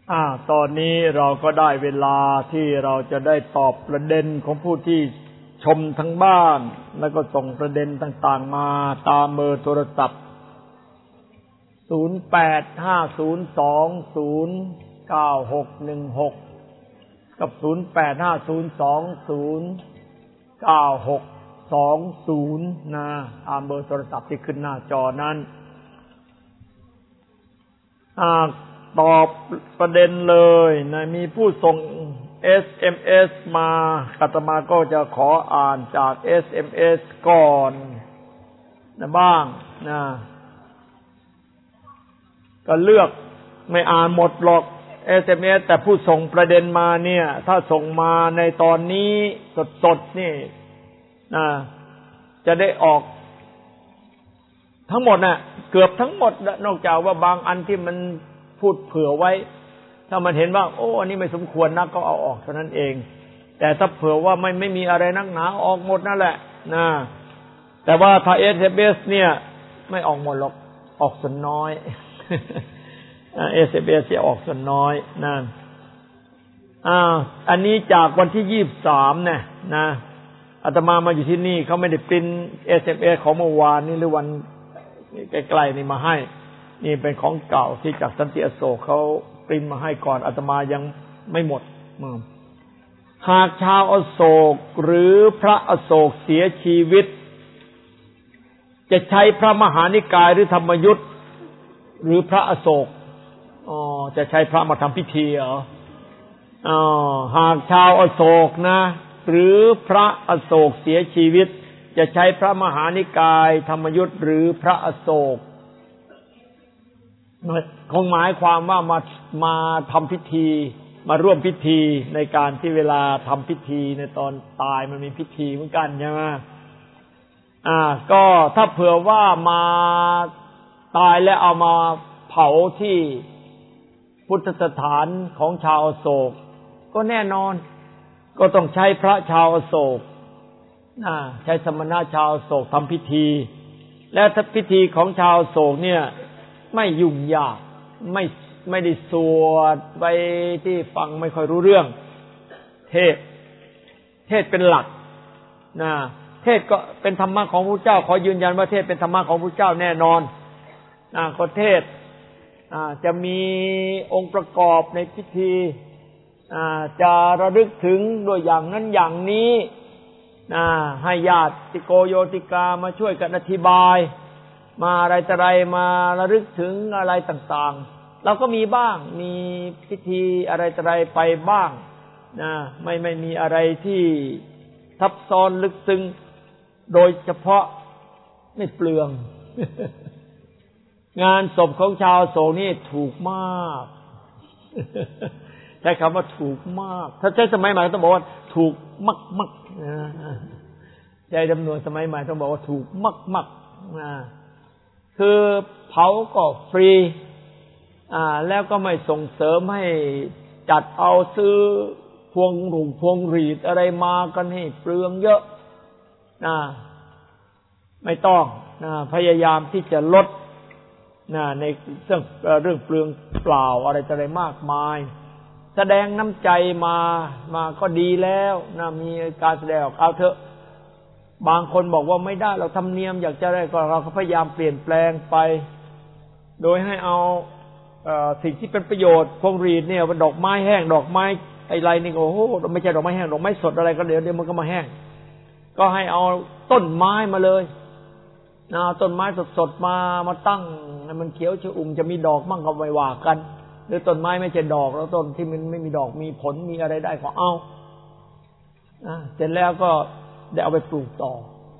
ตอนนี้เราก็ได้เวลาที่เราจะได้ตอบประเด็นของผู้ที่ชมทั้งบ้านแล้วก็ส่งประเด็นต่างๆมาตามเบอร์โทรศัพท์0850209616กับ0850209620นะตามเบอร์โทรศัพท์ที่ขึ้นหน้าจอนั้นตอบประเด็นเลยนะมีผู้ส่ง SMS มาอาตมาก็จะขออ่านจาก SMS ก่อนนะบ้างนะก็เลือกไม่อ่านหมดหรอก SMS แต่ผู้ส่งประเด็นมาเนี่ยถ้าส่งมาในตอนนี้สดๆนี่นะจะได้ออกทั้งหมดน่ะเกือบทั้งหมดนอกจากว่าบางอันที่มันพูดเผื่อไว้ถ้ามันเห็นว่าอันนี้ไม่สมควรนักก็เอาออกเท่านั้นเองแต่ถ้าเผื่อว่าไม่มีอะไรนักหนาออกหมดนั่นแหละนะแต่ว่าถ้า SMS เนี่ยไม่ออกหมดหรอกออกส่วนน้อยSMS จะออกส่วนน้อยนะอันนี้จากวันที่23เนี่ยนะอาตมาอยู่ที่นี่เขาไม่ได้ปริ้น SMS ของเมื่อวานนี้หรือวันใกล้ๆนี่มาให้นี่เป็นของเก่าที่จากสันติอโศกเขาปริ้นมาให้ก่อนอาตมายังไม่หมดหากชาวอโศกหรือพระอโศกเสียชีวิตจะใช้พระมหานิกายหรือธรรมยุทธหรือพระอโศกจะใช้พระมาทำพิธีเหรอหากชาวอโศกนะหรือพระอโศกเสียชีวิตจะใช้พระมหานิกายธรรมยุทธหรือพระอโศกคงหมายความว่ามาทำพิธีมาร่วมพิธีในการที่เวลาทำพิธีในตอนตายมันมีพิธีเหมือนกันใช่ไหมก็ถ้าเผื่อว่ามาตายแล้วเอามาเผาที่พุทธสถานของชาวอโศกก็แน่นอนก็ต้องใช้พระชาวอโศกใช้สมณะชาวอโศกทำพิธีและถ้าพิธีของชาวอโศกเนี่ยไม่ยุ่งยากไม่ได้สวดไปที่ฟังไม่ค่อยรู้เรื่องเทศเป็นหลักเทศก็เป็นธรรมะของพระเจ้าขอยืนยันว่าเทศเป็นธรรมะของพระเจ้าแน่นอนก็เทศจะมีองค์ประกอบในพิธีจะระลึกถึงด้วยอย่างนั้นอย่างนี้ให้ญาติโกโยติกามาช่วยกันอธิบายมาอะไรต่ออะไรมาระลึกถึงอะไรต่างๆเราก็มีบ้างมีพิธีอะไรต่ออะไรไปบ้างไม่มีอะไรที่ซับซ้อนลึกซึ้งโดยเฉพาะไม่เปลือง งานศพของชาวโศกนี่ถูกมากใช้คำว่าถูกมากถ้าใช้สมัยใหม่ต้องบอกว่าถูกมากๆใช้จำนวนสมัยใหม่ต้องบอกว่าถูกมากๆคือเผาก็ฟรีแล้วก็ไม่ส่งเสริมให้จัดเอาซื้อพวงหรีดอะไรมากันให้เปลืองเยอะไม่ต้องพยายามที่จะลดในเรื่องเปลืองเปล่าอะไรต่ออะไรมากมายแสดงน้ำใจมาก็ดีแล้วมีการแสดงออกเอาเถอะบางคนบอกว่าไม่ได้เราทำเนียมอยากจะได้ก็เราก็พยายามเปลี่ยนแปลงไปโดยให้เอาสิ่งที่เป็นประโยชน์พวงหรีดเนี่ยดอกไม้แห้งดอกไม้อะไรนี่โอ้โหไม่ใช่ดอกไม้แห้งดอกไม้สดอะไรก็เดี๋ยวมันก็มาแห้งก็ให้เอาต้นไม้มาเลยต้นไม้สดๆมาตั้งให้มันเขียวชอุ่มจะมีดอกมั่งก็ไม่ว่ากันหรือต้นไม้ไม่ใช่ดอกแล้วต้นที่มันไม่มีดอกมีผลมีอะไรได้ก็เอาเสร็จแล้วก็ได้เอาไปปลูกต่อ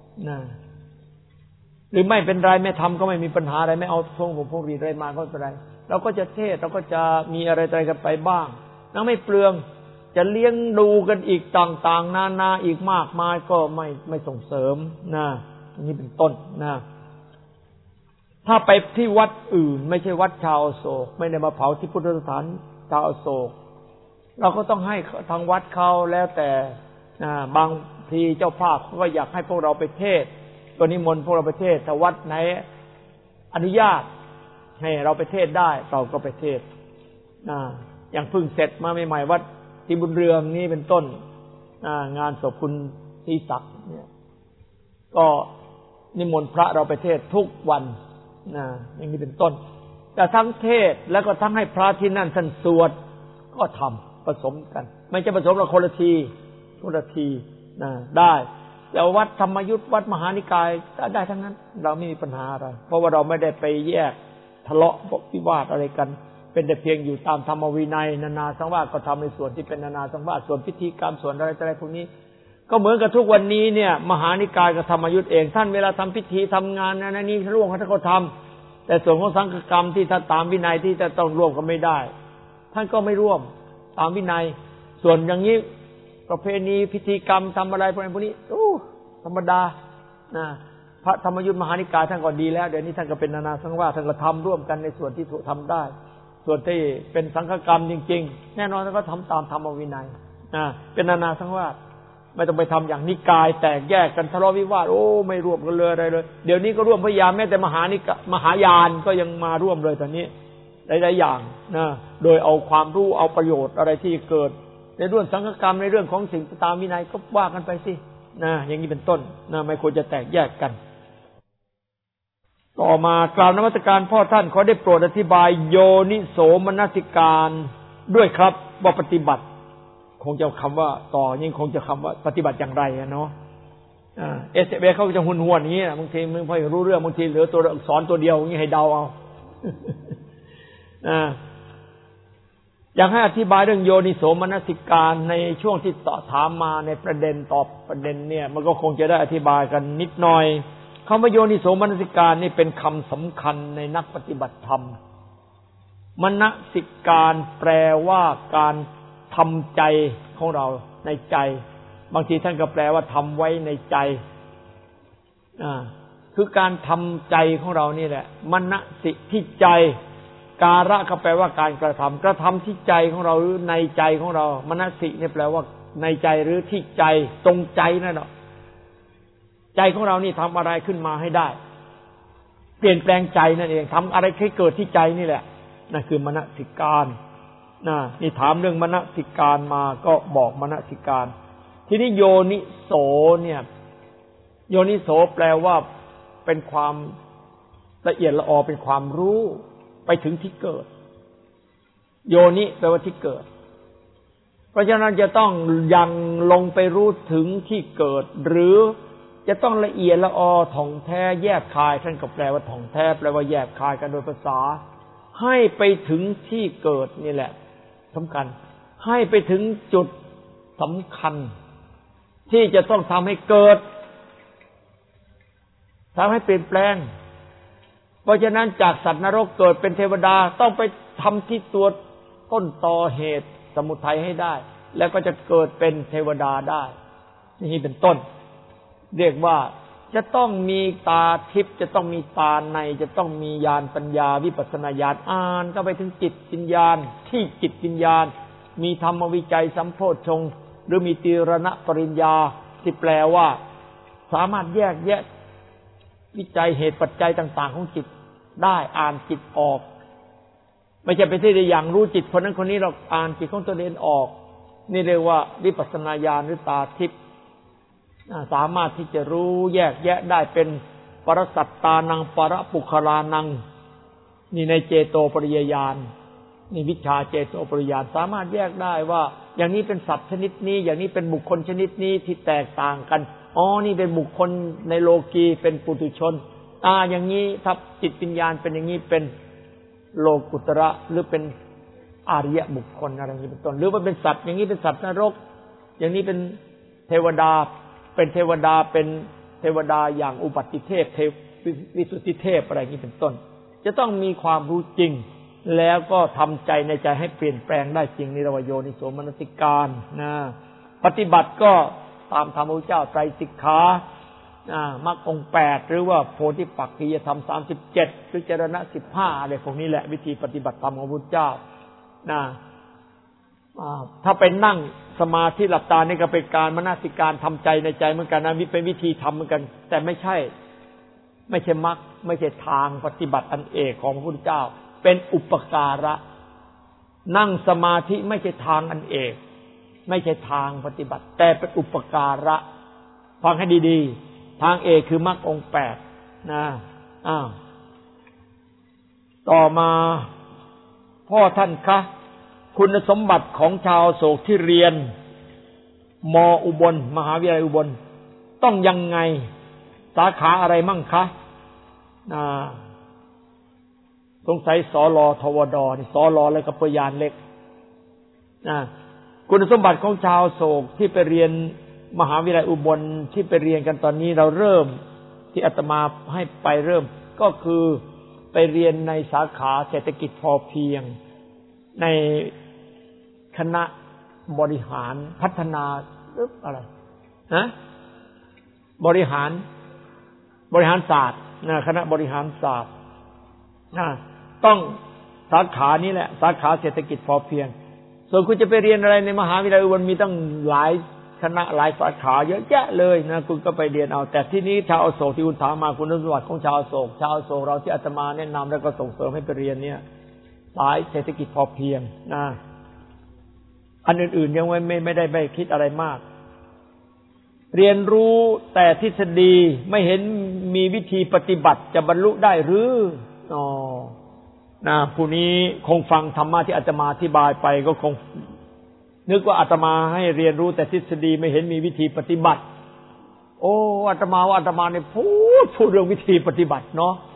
หรือไม่เป็นไรไม่ทำก็ไม่มีปัญหาอะไรไม่เอาพวงหรีดอะไรมาก็ไม่เป็นไรเราก็จะเทศเราก็จะมีอะไรกันไปบ้างไม่เปลืองจะเลี้ยงดูกันอีกต่างๆนานาอีกมากมายก็ไม่ส่งเสริมนี่เป็นต้นถ้าไปที่วัดอื่นไม่ใช่วัดชาวอโศกไม่ได้มาเผาที่พุทธสถานชาวอโศกเราก็ต้องให้ทางวัดเขาแล้วแต่บางทีเจ้าภาพเขาก็อยากให้พวกเราไปเทศก็นิมนต์พวกเราไปเทศถ้าวัดไหนอนุญาตให้เราไปเทศได้เราก็ไปเทศอย่างเพิ่งเสร็จมาใหม่ๆวัดที่บุญเรืองนี้เป็นต้นงานศพคุณศรีศักดิ์เนี่ยก็นิมนต์พระเราไปเทศทุกวันอย่างนี้เป็นต้นแต่ทั้งเทศแล้วก็ทั้งให้พระที่นั่นท่านสวดก็ทำผสมกันไม่ใช่ผสมเราคนละทีได้แต่วัดธรรมยุทธวัดมหานิกายได้ทั้งนั้นเราไม่มีปัญหาอะไรเพราะว่าเราไม่ได้ไปแยกทะเลาะวิวาทอะไรกันเป็นแต่เพียงอยู่ตามธรรมวินัยนานาสังวาสก็ทำในส่วนที่เป็นนานาสังวาสส่วนพิธีกรรมส่วนอะไรพวกนี้ก็เหมือนกับทุกวันนี้เนี่ยมหานิกายกับธรรมยุทธเองท่านเวลาทำพิธีทำงานนั่นนี่ร่วมกันท่านก็ทำแต่ส่วนของสังฆกรรมที่ท่านตามวินัยที่จะต้องร่วมกันไม่ได้ท่านก็ไม่ร่วมตามวินัยส่วนอย่างนี้ประเพณีพิธีกรรมทำอะไรพวกนี้ธรรมดาพระธรรมยุทธมหานิกายท่านก็ดีแล้วเดี๋ยวนี้ท่านก็เป็นนานาสังวาสท่านก็ทำร่วมกันในส่วนที่ถูกทำได้ส่วนที่เป็นสังฆกรรมจริงๆแน่นอนท่านก็ทำตามธรรมวินัยเป็นนานาสังวาสไม่ต้องไปทำอย่างนิกายแตกแยกกันทะเลาะวิวาทไม่ร่วมกันเลยอะไรเลยเดี๋ยวนี้ก็ร่วมพยายามแม้แต่มหายานก็ยังมาร่วมเลยตอนนี้หลายๆอย่างโดยเอาความรู้เอาประโยชน์อะไรที่เกิดในเรื่องสังฆกรรมในเรื่องของสิ่งตามวินัยก็ว่ากันไปสิอย่างนี้เป็นต้นไม่ควรจะแตกแยกกันต่อมากล่าวนมัสการพ่อท่านขอได้โปรดอธิบายโยนิโสมนสิการด้วยครับว่าปฏิบัติคงจะคำว่าต่อยิ่งคงจะคำว่าปฏิบัติอย่างไรเนาะSB เขาจะหุ่นๆอย่างนี้บางทีมึงพอรู้เรื่องบางทีเหลือตัวอักษรตัวเดียวอย่างนี้ให้เดาเอาอยากให้อธิบายเรื่องโยนิโสมนสิการในช่วงที่ถามมาในประเด็นตอบประเด็นเนี่ยมันก็คงจะได้อธิบายกันนิดหน่อยคำว่าโยนิโสมนสิการนี่เป็นคำสำคัญในนักปฏิบัติธรรมมนสิการแปลว่าการทำใจของเราในใจบางทีท่านก็แปลว่าทำไว้ในใจคือการทำใจของเรานี่แหละมนสิที่ใจการะก็แปลว่าการกระทำที่ใจของเราหรือในใจของเรามนสิเนี่ยแปลว่าในใจหรือที่ใจตรงใจนั่นแหละใจของเรานี่ทำอะไรขึ้นมาให้ได้เปลี่ยนแปลงใจนั่นเองทำอะไรให้เกิดที่ใจนี่แหละนั่นคือมนสิการนี่ถามเรื่องมนสิการมาก็บอกมนสิการทีนี้โยนิโสเนี่ยโยนิโสแปลว่าเป็นความละเอียดละออเป็นความรู้ไปถึงที่เกิดโยนิแปลว่าที่เกิดเพราะฉะนั้นจะต้องยังลงไปรู้ถึงที่เกิดหรือจะต้องละเอียดละออถ่องแท้แยกคายท่านก็แปลว่าถ่องแท้แปลว่าแยกคายกันโดยภาษาให้ไปถึงที่เกิดนี่แหละสำคัญให้ไปถึงจุดสำคัญที่จะต้องทำให้เกิดทำให้เปลี่ยนแปลงเพราะฉะนั้นจากสัตว์นรกเกิดเป็นเทวดาต้องไปทำที่ตัวต้นตอเหตุสมุทัยให้ได้แล้วก็จะเกิดเป็นเทวดาได้นี่เป็นต้นเรียกว่าจะต้องมีตาทิพย์จะต้องมีตาในจะต้องมีญาณปัญญาวิปัสสนาญาณอ่านก็ไปถึงจิตวิญญาณที่จิตวิญญาณมีธรรมวิจัยสัมโพชฌงค์หรือมีตีรณปริญญาที่แปลว่าสามารถแยกแยะวิจัยเหตุปัจจัยต่างๆของจิตได้อ่านจิตออกไม่ใช่ไปที่ได้อย่างรู้จิตคนนั้นคนนี้เราอ่านจิตของตัวเองออกนี่เรียกว่าวิปัสสนาญาณหรือตาทิพย์สามารถที่จะรู้แยกแยะได้เป็นปรสัตตานังปรปุคลานังนี่ในเจโตปริยญาณนี่วิชาเจโตปริยญาณสามารถแยกได้ว่าอย่างนี้เป็นสัตว์ชนิดนี้อย่างนี้เป็นบุคคลชนิดนี้ที่แตกต่างกันนี่เป็นบุคคลในโลกีเป็นปุถุชนอย่างนี้ถ้าจิตวิญญาณเป็นอย่างนี้เป็นโลกุตระหรือเป็นอาริยบุคคลอะไรอย่างนี้เป็นต้นหรือว่าเป็นสัตว์อย่างนี้เป็นสัตว์นรกอย่างนี้เป็นเทวดาเป็นเทวดาเป็นเทวดาอย่างอุปัติเทพวิสุทธิเทพอะไรอย่างนี้เป็นต้นจะต้องมีความรู้จริงแล้วก็ทำใจในใจให้เปลี่ยนแปลงได้จริงนิรวโยนิโสมนสิการปฏิบัติก็ตามธรรมพระพุทธเจ้าไตรสิกขามรรคองค์8หรือว่าโพธิปักขิยธรรม37พิจารณะ15อะไรพวกนี้แหละวิธีปฏิบัติธรรมของพระพุทธเจ้าถ้าไปนั่งสมาธิหลับตานี่ก็เป็นการมนสิการทำใจในใจเหมือนกันนะเป็นวิธีทำเหมือนกันแต่ไม่ใช่มรรคไม่ใช่ทางปฏิบัติอันเอกของพระพุทธเจ้าเป็นอุปการะนั่งสมาธิไม่ใช่ทางอันเอกไม่ใช่ทางปฏิบัติแต่เป็นอุปการะฟังให้ดีๆทางเอกคือมรรคองค์8นะต่อมาพ่อท่านคะคุณสมบัติของชาวโศกที่เรียนม.อุบลมหาวิทยาลัยอุบลต้องยังไงสาขาอะไรมั่งคะสงสัยสลทวดนี่สลอะไรกับปยานเล็กคุณสมบัติของชาวโศกที่ไปเรียนมหาวิทยาลัยอุบลที่ไปเรียนกันตอนนี้เราเริ่มที่อาตมาให้ไปเริ่มก็คือไปเรียนในสาขาเศรษฐกิจพอเพียงในคณะบริหารพัฒนาหรืออะไรบริหารศาสตร์คณะบริหารศาสตร์ต้องสาขานี้แหละสาขาเศรษฐกิจพอเพียงส่วนคุณจะไปเรียนอะไรในมหาวิทยาลัยอุบลมีตั้งหลายคณะหลายสาขาเยอะแยะเลยนะคุณก็ไปเรียนเอาแต่ที่นี้ชาวอโศกที่คุณถามมาคุณสมบัติของชาวอโศกเราที่อาตมาแนะนำแล้วก็ส่งเสริมให้ไปเรียนเนี่ยสายเศรษฐกิจพอเพียงอันอื่นๆยังไม่ได้ไปคิดอะไรมากเรียนรู้แต่ทฤษฎีไม่เห็นมีวิธีปฏิบัติจะบรรลุได้หรือผู้นี้คงฟังธรรมะที่อาตมาอธิบายไปก็คงนึกว่าอาตมาให้เรียนรู้แต่ทฤษฎีไม่เห็นมีวิธีปฏิบัติอาตมาเนี่ยพูดเรื่องวิธีปฏิบัติเนาะ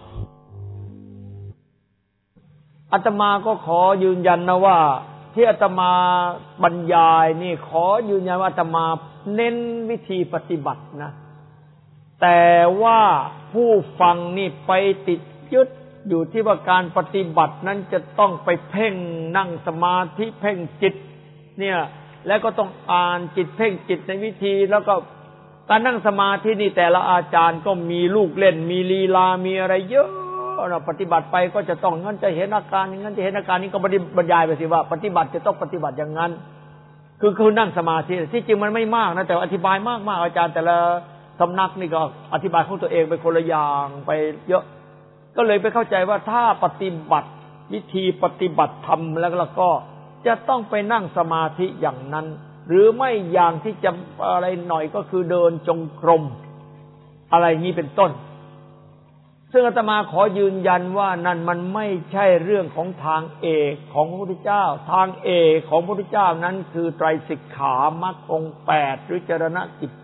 อาตมาก็ขอยืนยันนะว่าที่อาตมาบรรยายนี่ขอยืนยันว่าอาตมาเน้นวิธีปฏิบัตินะแต่ว่าผู้ฟังนี่ไปติดยึดอยู่ที่ว่าการปฏิบัตินั้นจะต้องไปเพ่งนั่งสมาธิเพ่งจิตเนี่ยแล้วก็ต้องอ่านจิตเพ่งจิตในวิธีแล้วก็การนั่งสมาธินี่แต่ละอาจารย์ก็มีลูกเล่นมีลีลามีอะไรเยอะเราปฏิบัติไปก็จะต้องงั้นจะเห็นอาการอย่างนั้นจะเห็นอาการนี้ก็บรรยายไปสิว่าปฏิบัติจะต้องปฏิบัติอย่างนั้นคือนั่งสมาธิที่จริงมันไม่มากนะแต่อธิบายมากๆอาจารย์แต่ละสำนักนี่ก็อธิบายของตัวเองไปคนละอย่างไปเยอะก็เลยไปเข้าใจว่าถ้าปฏิบัติวิธีปฏิบัติธรรมแล้วก็จะต้องไปนั่งสมาธิอย่างนั้นหรือไม่อย่างที่จะอะไรหน่อยก็คือเดินจงกรมอะไรนี้เป็นต้นซึ่งอาตมาขอยืนยันว่านั่นมันไม่ใช่เรื่องของทางเอกของพระพุทธเจ้าทางเอกของพระพุทธเจ้านั้นคือไตรสิกขามรรคองค์8หรือจรณะ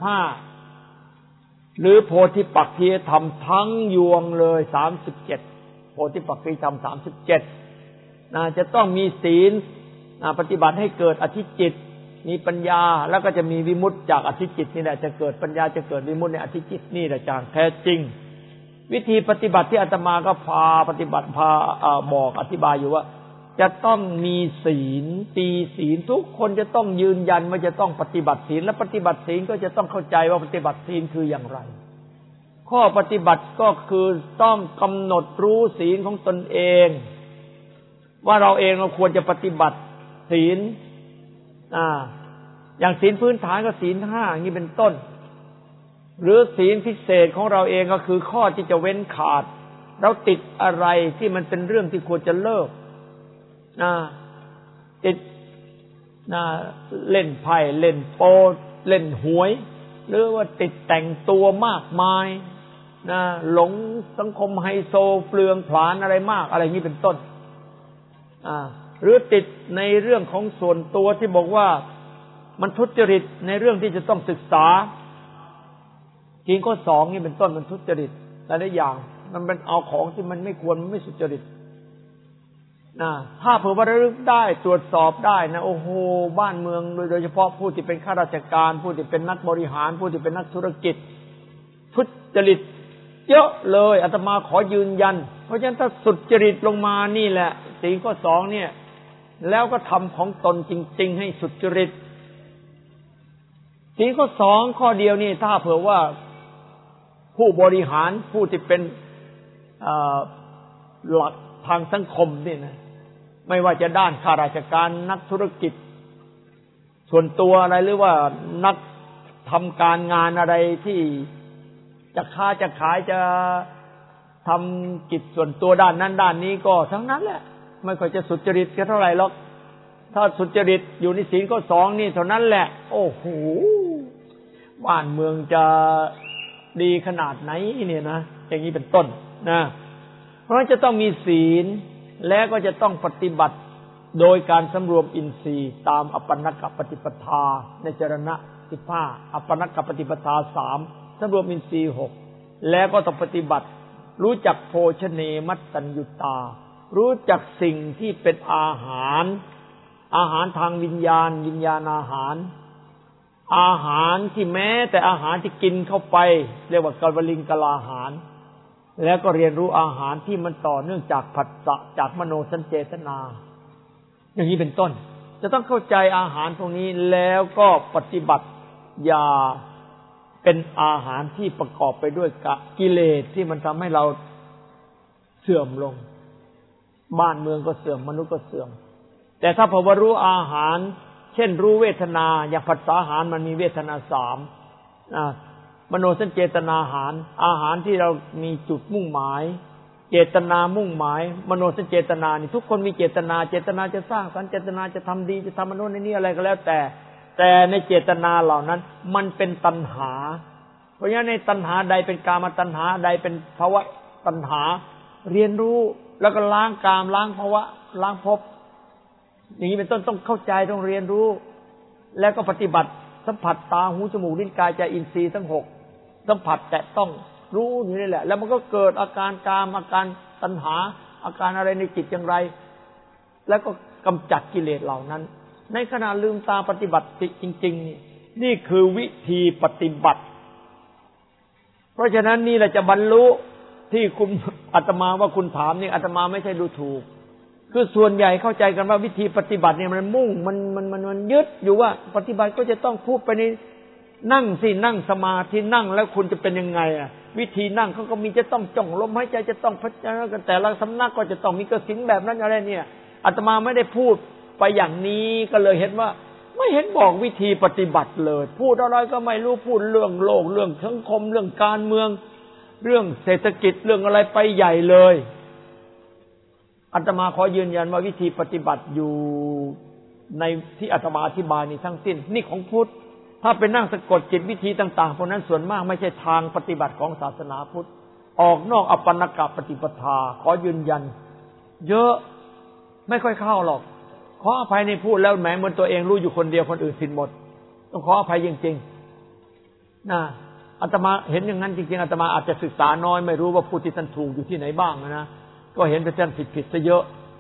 15หรือโพธิปักขิยธรรมทั้งยวงเลย37โพธิปักขิยธรรม37จะต้องมีศีลปฏิบัติให้เกิดอธิจิตมีปัญญาแล้วก็จะมีวิมุตติจากอธิจิตนี่แหละจะเกิดปัญญาจะเกิดวิมุตติในอธิจิตนี่แหละจากแท้จริงวิธีปฏิบัติที่อาตมาก็พาปฏิบัติบอกอธิบายอยู่ว่าจะต้องมีศีลตีศีลทุกคนจะต้องยืนยันว่าจะต้องปฏิบัติศีลและปฏิบัติศีลก็จะต้องเข้าใจว่าปฏิบัติศีลคืออย่างไรข้อปฏิบัติก็คือต้องกำหนดรู้ศีลของตนเองว่าเราควรจะปฏิบัติศีลอย่างศีลพื้นฐานก็ศีล5อย่างนี้เป็นต้นหรือศีลพิเศษของเราเองก็คือข้อที่จะเว้นขาดเราติดอะไรที่มันเป็นเรื่องที่ควรจะเลิกติดเล่นไพ่เล่นโป๊เล่นหวยหรือว่าติดแต่งตัวมากมายหลงสังคมไฮโซเปลืองผลาญอะไรมากอะไรนี้เป็นต้นหรือติดในเรื่องของส่วนตัวที่บอกว่ามันทุจริตในเรื่องที่จะต้องศึกษากินข้อ2นี่เป็นต้นมันทุจริตหลายอย่างมันเป็นเอาของที่มันไม่ควรมันไม่สุจริตถ้าเผื่อว่าระลึกได้ตรวจสอบได้นะโอ้โหบ้านเมืองโดยเฉพาะผู้ที่เป็นข้าราชการผู้ที่เป็นนักบริหารผู้ที่เป็นนักธุรกิจทุจริตเยอะเลยอาตมาขอยืนยันเพราะฉะนั้นถ้าสุจริตลงมานี่แหละศีลข้อ2เนี่ยแล้วก็ทำของตนจริงๆให้สุจริตศีลข้อ2ข้อเดียวนี่ถ้าเผื่อว่าผู้บริหารผู้ที่เป็นหลักทางสังคมนี่นะไม่ว่าจะด้านข้าราชการนักธุรกิจส่วนตัวอะไรหรือว่านักทำการงานอะไรที่จะค้าจะขายจะทำกิจส่วนตัวด้านนั้นด้านนี้ก็ทั้งนั้นแหละไม่ค่อยจะสุจริตกันเท่าไหร่หรอกถ้าสุจริตอยู่ในศีลข้อ2นี่เท่านั้นแหละโอ้โหบ้านเมืองจะดีขนาดไหนเนี่ยนะอย่างนี้เป็นต้นนะเพราะฉะนั้นจะต้องมีศีลและก็จะต้องปฏิบัติโดยการสำรวมอินทรีย์ตามอัปปนกปฏิปทาในจรณะ15อัปปนกปฏิปทา3สำรวมอินทรีย์6แล้วก็ต้องปฏิบัติรู้จักโภชเนมัตตัญญุตารู้จักสิ่งที่เป็นอาหารทางวิญญาณวิญญาณอาหารที่แม้แต่อาหารที่กินเข้าไปเรียกว่ากัลวลิงกลาหารแล้วก็เรียนรู้อาหารที่มันต่อเนื่องจากผัสสะจากมโนสัญเจตนาอย่างนี้เป็นต้นจะต้องเข้าใจอาหารพวกนี้แล้วก็ปฏิบัติอย่าเป็นอาหารที่ประกอบไปด้วยกิเลสที่มันทำให้เราเสื่อมลงบ้านเมืองก็เสื่อมมนุษย์ก็เสื่อมแต่ถ้าพอรู้อาหารเช่นรู้เวทนาอย่างผัสสะอาหารมันมีเวทนา3มโนสัญเจตนาอาหารที่เรามีจุดมุ่งหมายเจตนามุ่งหมายมโนสัญเจตนานี่ทุกคนมีเจตนาจะสร้างสรรค์เจตนาจะทำดีจะทำมโนในนี้อะไรก็แล้วแต่ในเจตนาเหล่านั้นมันเป็นตัณหาเพราะฉะนั้นในตัณหาใดเป็นกามตัณหาใดเป็นภวะตัณหาเรียนรู้แล้วก็ล้างกามล้างภวะล้างภพอย่างนี้เป็นต้นต้องเข้าใจต้องเรียนรู้แล้วก็ปฏิบัติสัมผัสตาหูจมูกลิ้นกายใจอินทรีย์ทั้ง6สัมผัสแต่ต้องรู้อยู่นี่แหละแล้วมันก็เกิดอาการกามอาการตัณหาอาการอะไรในจิตอย่างไรแล้วก็กำจัดกิเลสเหล่านั้นในขณะลืมตาปฏิบัติจริงๆนี่คือวิธีปฏิบัติเพราะฉะนั้นนี่แหละจะบรรลุที่คุณอาตมาว่าคุณถามนี่อาตมาไม่ใช่ดูถูกคือส่วนใหญ่เข้าใจกันว่าวิธีปฏิบัติเนี่ยมันมุ่งมันยึดอยู่ว่าปฏิบัติก็จะต้องพูดไปในนั่งสินั่งสมาธินั่งแล้วคุณจะเป็นยังไงอ่ะวิธีนั่งเขาก็มีจะต้องจ้องลมหายใจจะต้องพิจารณากันแต่ละสำนักก็จะต้องมีกสิณแบบนั้นอะไรเนี่ยอาตมาไม่ได้พูดไปอย่างนี้ก็เลยเห็นว่าไม่เห็นบอกวิธีปฏิบัติเลยพูดอะไรก็ไม่รู้พูดเรื่องโลกเรื่องสังคมเรื่องการเมืองเรื่องเศรษฐกิจเรื่องอะไรไปใหญ่เลยอาตมาขอยืนยันว่าวิธีปฏิบัติอยู่ในที่อาตมาอธิบายนี้ทั้งสิ้นนี่ของพุทธถ้าเป็นนั่งสะกดจิตวิธีต่างๆพวกนั้นส่วนมากไม่ใช่ทางปฏิบัติของศาสนาพุทธออกนอกอัปปนกปฏิปทาขอยืนยันเยอะไม่ค่อยเข้าหรอกขออภัยในพูดแล้วแหมเหมือนตัวเองรู้อยู่คนเดียวคนอื่นผิดหมดต้องขออภัยจริงๆนะอาตมาเห็นอย่างนั้นจริงๆอาตมาอาจจะศึกษาน้อยไม่รู้ว่าพูดที่ท่านถูกอยู่ที่ไหนบ้างนะก็เห็นเป็นท่านผิดซะเยอะ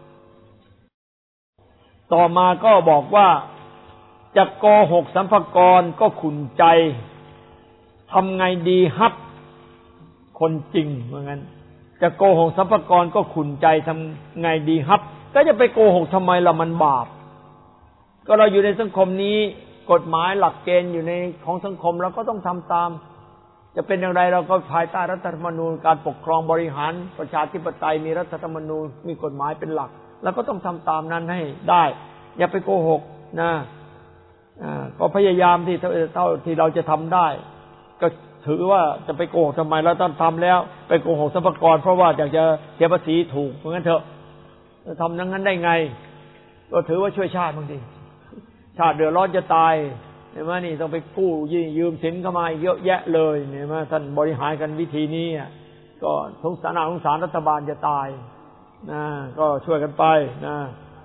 ต่อมาก็บอกว่าจะโกหกสัมภากรก็ขุ่นใจทำไงดีฮับคนจริงเหมือนกันจะโกหกสัมภากรก็ขุ่นใจทำไงดีฮับก็จะไปโกหกทำไมล่ะมันบาปก็เราอยู่ในสังคมนี้กฎหมายหลักเกณฑ์อยู่ในของสังคมเราก็ต้องทำตามจะเป็นอย่างไรเราก็ภายใต้รัฐธรรมนูญการปกครองบริหารประชาธิปไตยมีรัฐธรรมนูญมีกฎหมายเป็นหลักเราก็ต้องทำตามนั้นให้ได้อย่าไปโกหกนะก็พยายามที่เท่าที่เราจะทำได้ก็ถือว่าจะไปโกหกทำไมเราต้องทำแล้วไปโกหกสรรพากรเพราะว่าอยากจะเสียภาษีถูกเพราะงั้นเถอะทำอย่างนั้นได้ไงก็ถือว่าช่วยชาติบางทีชาติเดือดร้อนจะตายเห็นไหมนี่ต้องไปกู้ยืมสินเข้ามาเยอะแยะเลยเห็นไหมท่านบริหารกันวิธีนี้ก็สงสารรัฐบาลจะตายนะก็ช่วยกันไปนะ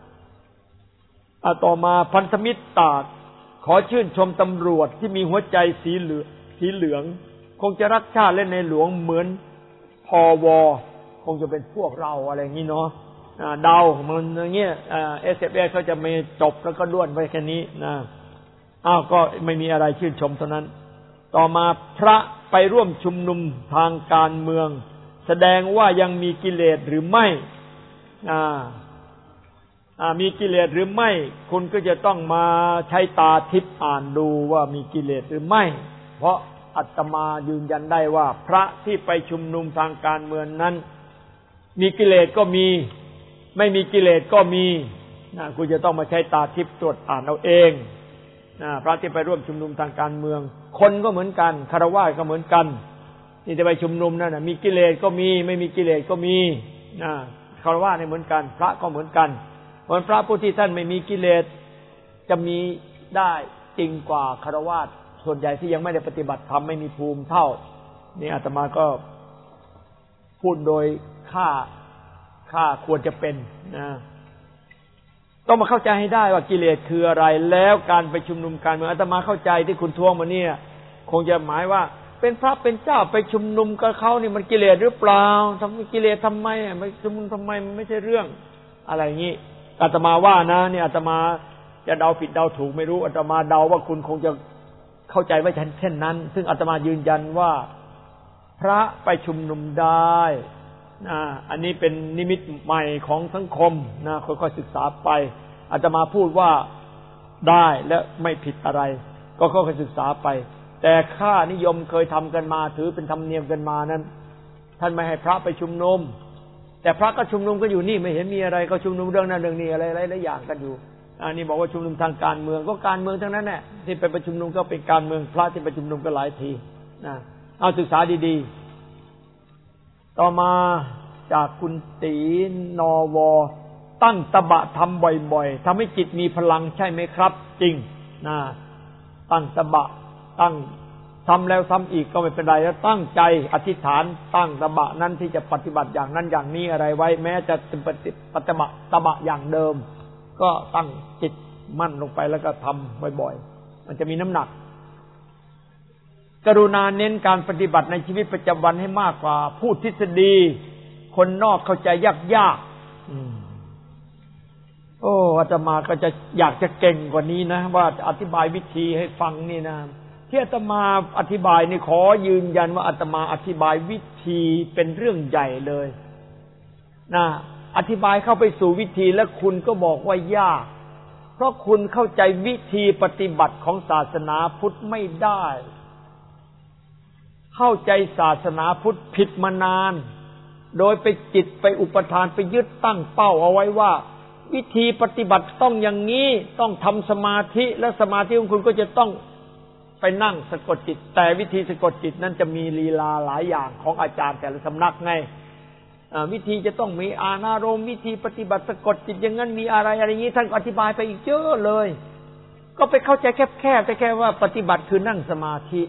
ต่อมาพันธมิตรตากขอชื่นชมตำรวจที่มีหัวใจสีเหลืองคงจะรักชาติและในหลวงเหมือนพวคงจะเป็นพวกเราอะไรอย่างนี้เนาะเดามันอย่างเงี้ยSFA เขาจะไม่จบแล้วก็ด้วนไปแค่นี้นะก็ไม่มีอะไรชื่นชมเท่านั้นต่อมาพระไปร่วมชุมนุมทางการเมืองแสดงว่ายังมีกิเลสหรือไม่มีกิเลสหรือไม่คุณก็จะต้องมาใช้ตาทิพย์อ่านดูว่ามีกิเลสหรือไม่เพราะอาตมายืนยันได้ว่าพระที่ไปชุมนุมทางการเมืองนั้นมีกิเลสก็มีไม่มีกิเลสก็มีคุณจะต้องมาใช้ตาทิพย์ตรวจอ่านเอาเองพระที่ไปร่วมชุมนุมทางการเมืองคนก็เหมือนกันฆราวาสก็เหมือนกันที่จะไปชุมนุมนั่นมีกิเลสก็มีไม่มีกิเลสก็มีฆราวาสเนี่ยเหมือนกันพระก็เหมือนกันวันพระผู้ที่ท่านไม่มีกิเลสจะมีได้จริงกว่าฆราวาสส่วนใหญ่ที่ยังไม่ได้ปฏิบัติธรรมไม่มีภูมิเท่านี่อาตมาก็พูดโดยค่าควรจะเป็นนะต้องมาเข้าใจให้ได้ว่ากิเลสคืออะไรแล้วการไปชุมนุมการเมืองอาตมาเข้าใจที่คุณทวงมาเนี่ยคงจะหมายว่าเป็นพระเป็นเจ้าไปชุมนุมกับเขานี่มันกิเลสหรือเปล่าทำกิเลสทำไมไปชุมนุมทำไมมันไม่ใช่เรื่องอะไรอย่างนี้อาตมาว่านะเนี่ยอาตมาจะเดาผิดเดาถูกไม่รู้อาตมาเดาว่าคุณคงจะเข้าใจว่าเช่นนั้นซึ่งอาตมายืนยันว่าพระไปชุมนุมได้อันนี้เป็นนิมิตใหม่ของสังคมนะค่อยๆศึกษาไปอาตมาพูดว่าได้และไม่ผิดอะไรก็ค่อยๆศึกษาไปแต่ค่านิยมเคยทำกันมาถือเป็นธรรมเนียมกันมานั้นท่านไม่ให้พระไปชุมนุมแต่พระก็ชุมนุมกันอยู่นี่ไม่เห็นมีอะไรก็ชุมนุมเรื่องนั้นเรื่องนี้อะไรหลายอย่างกันอยู่อันนี้บอกว่าชุมนุมทางการเมืองก็การเมืองทั้งนั้นแหละที่ไปประชุมนุมก็เป็นการเมืองพระที่ไปชุมนุมก็หลายทีนะเอาศึกษาดีๆต่อมาจากคุณตีนวตั้งตบะทำบ่อยๆทำให้จิตมีพลังใช่ไหมครับจริงนะตั้งตบะตั้งทำแล้วทำอีกก็ไม่เป็นไรแล้วตั้งใจอธิษฐานตั้งตบะนั้นที่จะปฏิบัติอย่างนั้นอย่างนี้อะไรไว้แม้จะเป็นปฏิบัติตบะอย่างเดิมก็ตั้งจิตมั่นลงไปแล้วก็ทำบ่อยๆมันจะมีน้ำหนักกรุณาเน้นการปฏิบัติในชีวิตประจำวันให้มากกว่าพูดทฤษฎีคนนอกเข้าใจยากๆอาตมาก็จะอยากจะเก่งกว่านี้นะว่าจะอธิบายวิธีให้ฟังนี่นะที่อาตมาอธิบายนี่ขอยืนยันว่าอาตมาอธิบายวิธีเป็นเรื่องใหญ่เลยนะอธิบายเข้าไปสู่วิธีแล้วคุณก็บอกว่ายากเพราะคุณเข้าใจวิธีปฏิบัติของศาสนาพุทธไม่ได้เข้าใจศาสนาพุทธผิดมานานโดยไปจิตไปอุปทานไปยึดตั้งเป้าเอาไว้ว่าวิธีปฏิบัติต้องอย่างนี้ต้องทำสมาธิและสมาธิของคุณก็จะต้องไปนั่งสะกดจิตแต่วิธีสะกดจิตนั้นจะมีลีลาหลายอย่างของอาจารย์แต่ละสำนักไงวิธีจะต้องมีอารมณ์วิธีปฏิบัติสะกดจิตอย่างนั้นมีอะไรอย่างนี้ท่านอธิบายไปอีกเยอะเลยก็ไปเข้าใจแคบๆแต่แค่ว่าปฏิบัติคือนั่งสมาธิ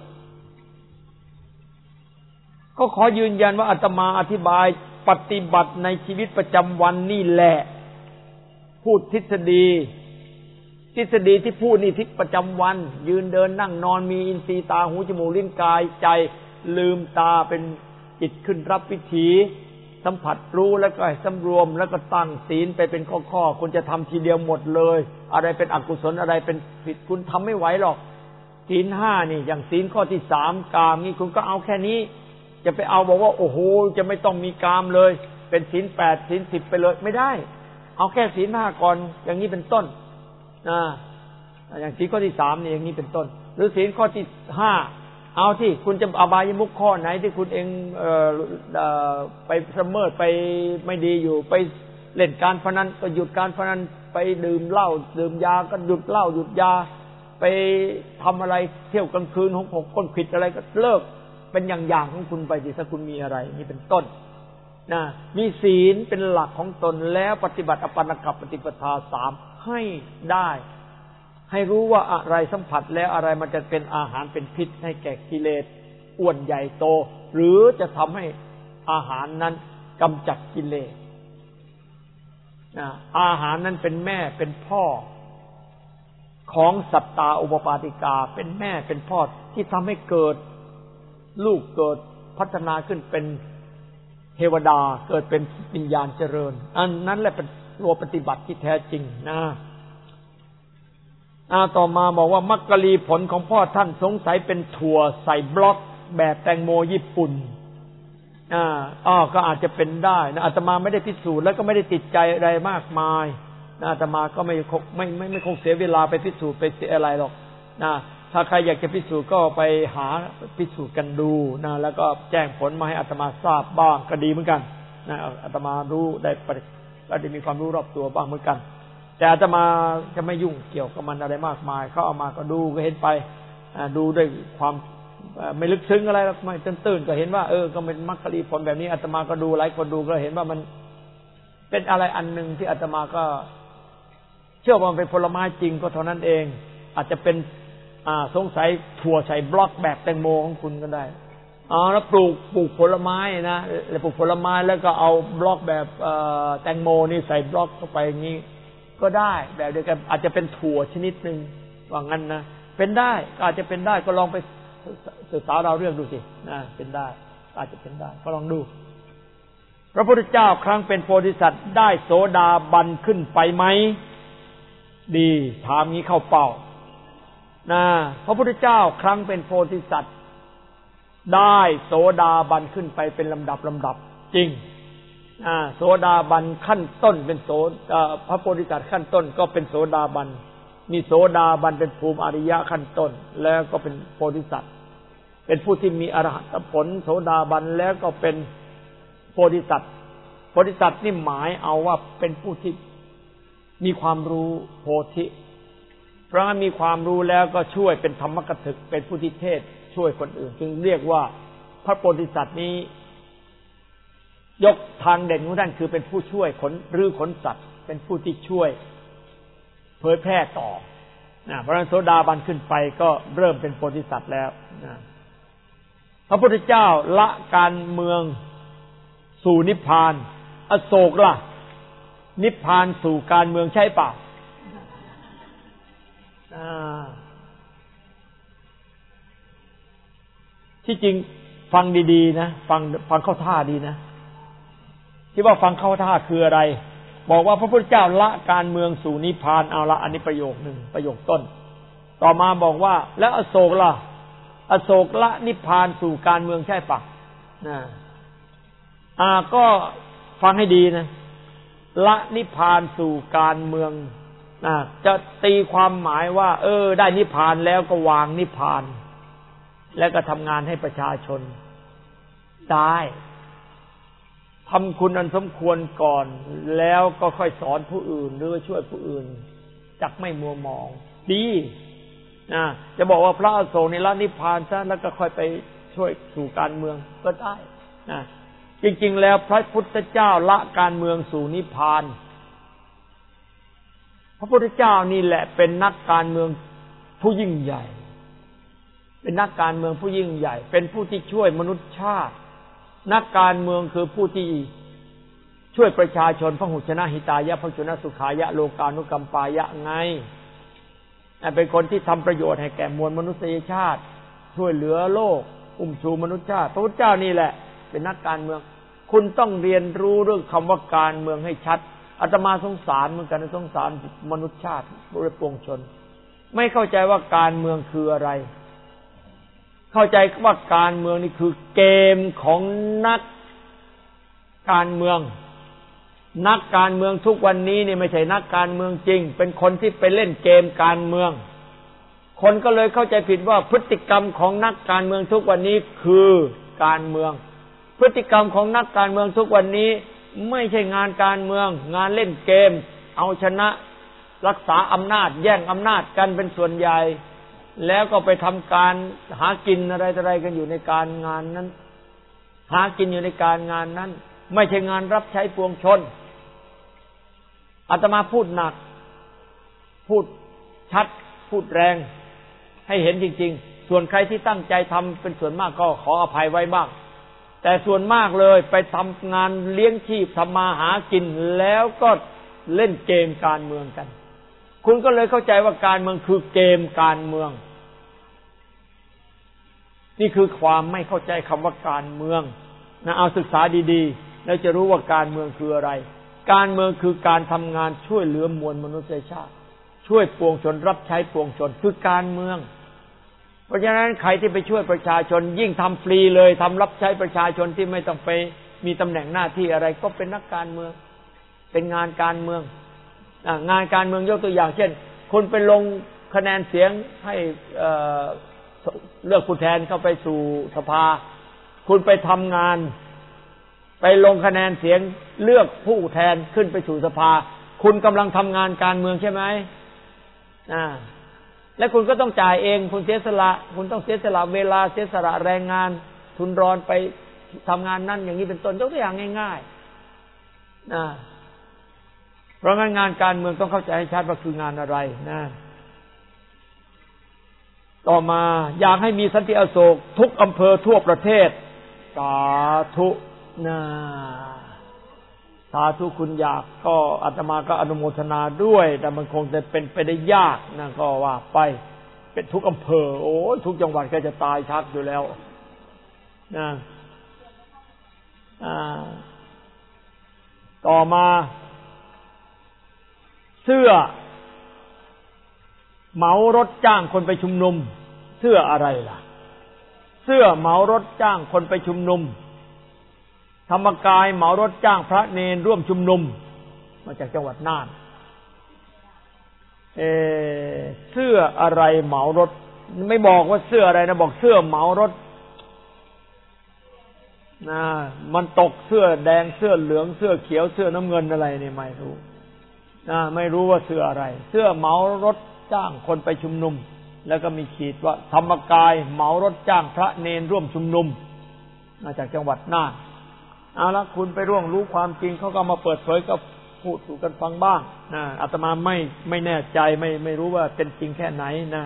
ก็ขอยืนยันว่าอาตมาอธิบายปฏิบัติในชีวิตประจำวันนี่แหละพูดทฤษฎีที่พูดนี่ทิศประจำวันยืนเดินนั่งนอนมีอินทรีย์ตาหูจมูกลิ้นกายใจลืมตาเป็นจิตขึ้นรับวิถีสัมผัสรู้แล้วก็สำรวมแล้วก็ตั้งศีลไปเป็นข้อๆคุณจะทำทีเดียวหมดเลยอะไรเป็นอกุศลอะไรเป็นผิดคุณทำไม่ไหวหรอกศีล5นี่อย่างศีลข้อที่3กามนี่คุณก็เอาแค่นี้จะไปเอาบอกว่าโอ้โหจะไม่ต้องมีกามเลยเป็นศีล8ศีล10ไปเลยไม่ได้เอาแค่ศีล5ก่อนอย่างนี้เป็นต้นอย่างศีลข้อที่3นี่อย่างนี้เป็นต้นหรือศีลข้อที่5เอาที่คุณจะอบายมุขข้อไหนที่คุณเองไปละเมิดไปไม่ดีอยู่ไปเล่นการพนันก็หยุดการพนันไปดื่มเหล้าดื่มยาก็หยุดเหล้าหยุดยาไปทำอะไรเที่ยวกลางคืนหกคนผิดอะไรก็เลิกเป็นอย่างๆของคุณไปสิถ้าคุณมีอะไรนี่เป็นต้นนะมีศีลเป็นหลักของตนแล้วปฏิบัติอปันนกัปปฏิปทา3ให้ได้ให้รู้ว่าอะไรสัมผัสแล้วอะไรมันจะเป็นอาหารเป็นพิษให้แก่กิเลสอ้วนใหญ่โตหรือจะทำให้อาหารนั้นกำจัดกิเลสอาหารนั้นเป็นแม่เป็นพ่อของสัตตาอุปปาติกาเป็นแม่เป็นพ่อที่ทำให้เกิดลูกเกิดพัฒนาขึ้นเป็นเทวดาเกิดเป็นวิญญาณเจริญอันนั้นแหละเป็นตัวปฏิบัติที่แท้จริงนะต่อมาบอกว่ามรรคลีผลของพ่อท่านสงสัยเป็นถั่วใส่บล็อกแบบแตงโมญี่ปุ่นก็อาจจะเป็นได้นะอาตมาไม่ได้พิสูจน์แล้วก็ไม่ได้ติดใจอะไรมากมายนะอาตมาก็ไม่คงเสียเวลาไปพิสูจน์ไปเสียอะไรหรอกนะถ้าใครอยากจะพิสูจน์ก็ไปหาพิสูจน์กันดูนะแล้วก็แจ้งผลมาให้อาตมาทราบบ้างก็ดีเหมือนกันนะอาตมารู้ได้มีความรู้รอบตัวบ้างเหมือนกันแต่อาตมาจะไม่ยุ่งเกี่ยวกับมันอะไรมากมายเขาเอามาก็ดูก็เห็นไปดูด้วยความไม่ลึกซึ้งอะไรหรอกไม่ตื้นๆก็เห็นว่าก็เป็นมรรคลีผลแบบนี้อาตมาก็ดูหลายคนดูก็เห็นว่ามันเป็นอะไรอันนึงที่อาตมาก็เชื่อว่ามันเป็นผลไม้จริงก็เท่านั้นเองอาจจะเป็นสงสัยถั่วใส่บล็อกแบบแตงโมของคุณก็ได้แล้วปลูกผลไม้นะแล้วปลูกผลไม้แล้วก็เอาบล็อกแบบแตงโมนี่ใส่บล็อกเข้าไปอย่างนี้ก็ได้แบบเดียวกันอาจจะเป็นถั่วชนิดนึงว่างั้นนะเป็นได้อาจจะเป็นได้ก็ลองไปศึกษาเราเรื่องดูสินะเป็นได้อาจจะเป็นได้ก็ลองดูพระพุทธเจ้าครั้งเป็นโพธิสัตว์ได้โสดาบันขึ้นไปไหมดีถามงี้เข้าเป้านะพระพุทธเจ้าครั้งเป็นโพธิสัตว์ได้โสดาบันขึ้นไปเป็นลำดับจริงโสดาบันขั้นต้นเป็นพระโพธิสัตว์ขั้นต้นก็เป็นโสดาบันมีโสดาบันเป็นภูมิอริยะขั้นต้นแล้วก็เป็นโพธิสัตว์เป็นผู้ที่มีอรหัตผลโสดาบันแล้วก็เป็นโพธิสัตว์โพธิสัตว์นี่หมายเอาว่าเป็นผู้ที่มีความรู้โพธิเพราะมีความรู้แล้วก็ช่วยเป็นธรรมกถึกเป็นผู้ที่เทศช่วยคนอื่นจึงเรียกว่าพระโพธิสัตว์นี้ยกทางเด่นของท่านคือเป็นผู้ช่วยขนสัตว์เป็นผู้ที่ช่วยเผยแพร่ต่อเพราะฉะนั้นโสดาบันขึ้นไปก็เริ่มเป็นโพธิสัตว์แล้วพระพุทธเจ้าละการเมืองสู่นิพพานอโศกล่ะนิพพานสู่การเมืองใช่ป่ะที่จริงฟังดีๆนะฟังเข้าท่าดีนะที่ว่าฟังเข้าท่าคืออะไรบอกว่าพระพุทธเจ้าละการเมืองสู่นิพพานเอาละอันนี้ประโยคนึงประโยคต้นต่อมาบอกว่าแล้วอโศกล่ะอโศกละนิพพานสู่การเมืองใช่ป่ะก็ฟังให้ดีนะละนิพพานสู่การเมืองจะตีความหมายว่าได้นิพพานแล้วก็วางนิพพานแล้วก็ทำงานให้ประชาชนได้ทำคุณอันสมควรก่อนแล้วก็ค่อยสอนผู้อื่นหรือช่วยผู้อื่นจักไม่มัวมองดีจะบอกว่าพระอโศกในละนิพพานซะแล้วก็ค่อยไปช่วยสู่การเมืองก็ได้จริงๆแล้วพระพุทธเจ้าละการเมืองสู่นิพพานพระพุทธเจ้านี่แหละเป็นนักการเมืองผู้ยิ่งใหญ่เป็นนักการเมืองผู้ยิ่งใหญ่เป็นผู้ที่ช่วยมนุษยชาตินักการเมืองคือผู้ที่ช่วยประชาชนพหุชนะหิตายะพหุชนะสุขายะโลกานุกัมปายะไงเป็นคนที่ทำประโยชน์ให้แก่มวลมนุษยชาติช่วยเหลือโลกอุ้มชูมนุษยชาติพระพุทธเจ้านี่แหละเป็นนักการเมืองคุณต้องเรียนรู้เรื่องคำว่าการเมืองให้ชัดอาตมาสงสารเหมือนกันสงสารมนุษยชาติบริปวงชนไม่เข้าใจว่าการเมืองคืออะไรเข้าใจว่าการเมืองนี่คือเกมของนักการเมืองนักการเมืองทุกวันนี้นี่ไม่ใช่นักการเมืองจริงเป็นคนที่ไปเล่นเกมการเมืองคนก็เลยเข้าใจผิดว่าพฤติกรรมของนักการเมืองทุกวันนี้คือการเมืองพฤติกรรมของนักการเมืองทุกวันนี้ไม่ใช่งานการเมืองงานเล่นเกมเอาชนะรักษาอำนาจแย่งอำนาจกันเป็นส่วนใหญ่แล้วก็ไปทำการหากินอะไรกันอยู่ในการงานนั้นหากินอยู่ในการงานนั้นไม่ใช่งานรับใช้ปวงชนอาตมาพูดหนักพูดชัดพูดแรงให้เห็นจริงๆส่วนใครที่ตั้งใจทำเป็นส่วนมากก็ขออภัยไว้บ้างแต่ส่วนมากเลยไปทำงานเลี้ยงชีพทำมาหากินแล้วก็เล่นเกมการเมืองกันคุณก็เลยเข้าใจว่าการเมืองคือเกมการเมืองนี่คือความไม่เข้าใจคำว่าการเมืองนะเอาศึกษาดีๆแล้วจะรู้ว่าการเมืองคืออะไรการเมืองคือการทำงานช่วยเหลือมวลมนุษยชาติช่วยปวงชนรับใช้ปวงชนคือการเมืองเพราะฉะนั้นใครที่ไปช่วยประชาชนยิ่งทำฟรีเลยทำรับใช้ประชาชนที่ไม่ต้องไปมีตำแหน่งหน้าที่อะไรก็เป็นนักการเมืองเป็นงานการเมืองงานการเมืองยกตัวอย่างเช่นคุณไปลงคะแนนเสียงให้เลือกผู้แทนเข้าไปสู่สภาคุณไปทำงานไปลงคะแนนเสียงเลือกผู้แทนขึ้นไปสู่สภาคุณกำลังทำงานการเมืองใช่ไหมและคุณก็ต้องจ่ายเองคุณเสียสละคุณต้องเสียสละเวลาเสียสละแรงงานทุนรอนไปทำงานนั่นอย่างนี้เป็นต้นยกตัวอย่างง่ายๆเพราะงั้นงานการเมืองต้องเข้าใจให้ชัดว่าคืองานอะไรนะต่อมาอยากให้มีสันติอโศกทุกอำเภอทั่วประเทศสาธุนะสาธุคุณอยากก็อาตมาก็อนุโมทนาด้วยแต่มันคงจะเป็นไปได้ยากนะก็ว่าไปเป็นทุกอำเภอโอ้ยทุกจังหวัดก็จะตายชักอยู่แล้วนะต่อมาเสื้อเหมารถจ้างคนไปชุมนุมเสื้ออะไรล่ะเสื้อเหมารถจ้างคนไปชุมนุมธรรมกายเหมารถจ้างพระเนรร่วมชุมนุมมาจากจังหวัดน่านเสื้ออะไรเหมารถไม่บอกว่าเสื้ออะไรนะบอกเสื้อเหมารถนะมันตกเสื้อแดงเสื้อเหลืองเสื้อเขียวเสื้อน้ำเงินอะไรนี่ไม่รู้ไม่รู้ว่าเสื้ออะไรเสื้อเหมารถจ้างคนไปชุมนุมแล้วก็มีขีดว่าธรรมกายเหมารถจ้างพระเนรร่วมชุมนุมมาจากจังหวัดน่านเอาละคุณไปร่วงรู้ความจริงเขาก็มาเปิดเผยก็พูดสู่กันฟังบ้างนะอาตมาไม่แน่ใจไม่รู้ว่าเป็นจริงแค่ไหนนะ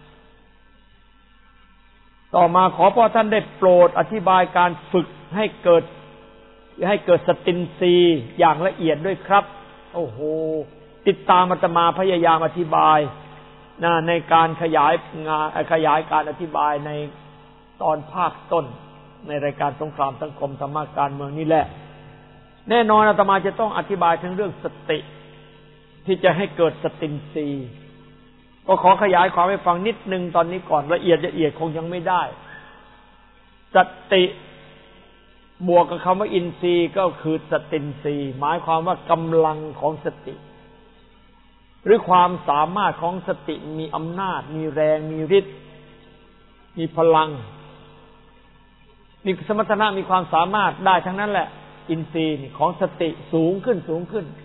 ต่อมาขอพ่อท่านได้โปรดอธิบายการฝึกให้เกิดสตินรีย์อย่างละเอียดด้วยครับโอ้โหติดตามอาตมาพยายามอธิบายนะในการขยายการอธิบายในตอนภาคต้นในรายการสงครามสังคมธรรมะการเมืองนี่แหละแน่นอนอาตมาจะต้องอธิบายถึงเรื่องสติที่จะให้เกิดสตินรีย์ก็ขอขยายความให้ฟังนิดนึงตอนนี้ก่อนละเอียดคงยังไม่ได้สติบวกกับคำว่าอินทรีย์ก็คือสตินทรีย์หมายความว่ากำลังของสติหรือความสามารถของสติมีอำนาจมีแรงมีฤทธิ์มีพลังมีสมรรถนะมีความสามารถได้ทั้งนั้นแหละอินทรีย์ของสติสูงขึ้น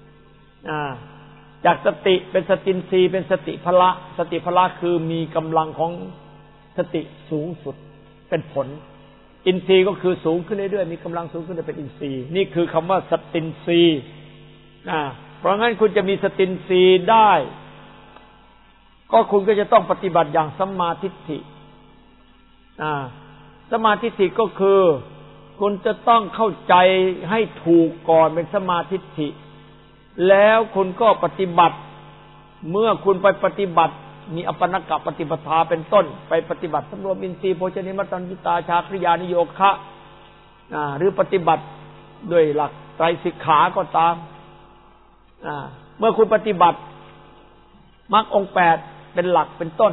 จากสติเป็นสตินทรีย์เป็นสติพละสติพละคือมีกำลังของสติสูงสุดเป็นผลอินทรีย์ก็คือสูงขึ้นเรื่อยๆมีกำลังสูงขึ้นเป็นอินทรีย์นี่คือคำว่าสตินทรีย์เพราะงั้นคุณจะมีสตินทรีย์ได้ก็คุณก็จะต้องปฏิบัติอย่างสัมมาทิฏฐิสัมมาทิฏฐิก็คือคุณจะต้องเข้าใจให้ถูกก่อนเป็นสัมมาทิฏฐิแล้วคุณก็ปฏิบัติเมื่อคุณไปปฏิบัติมีอัปปนกปฏิปทาเป็นต้นไปปฏิบัติสำรวมอินทรีย์โภชนิมัตตัญญิตาชาคริยานิโยคะหรือปฏิบัติด้วยหลักไตรสิกขาก็ตามเมื่อคุณปฏิบัติมรรคองค์8เป็นหลักเป็นต้น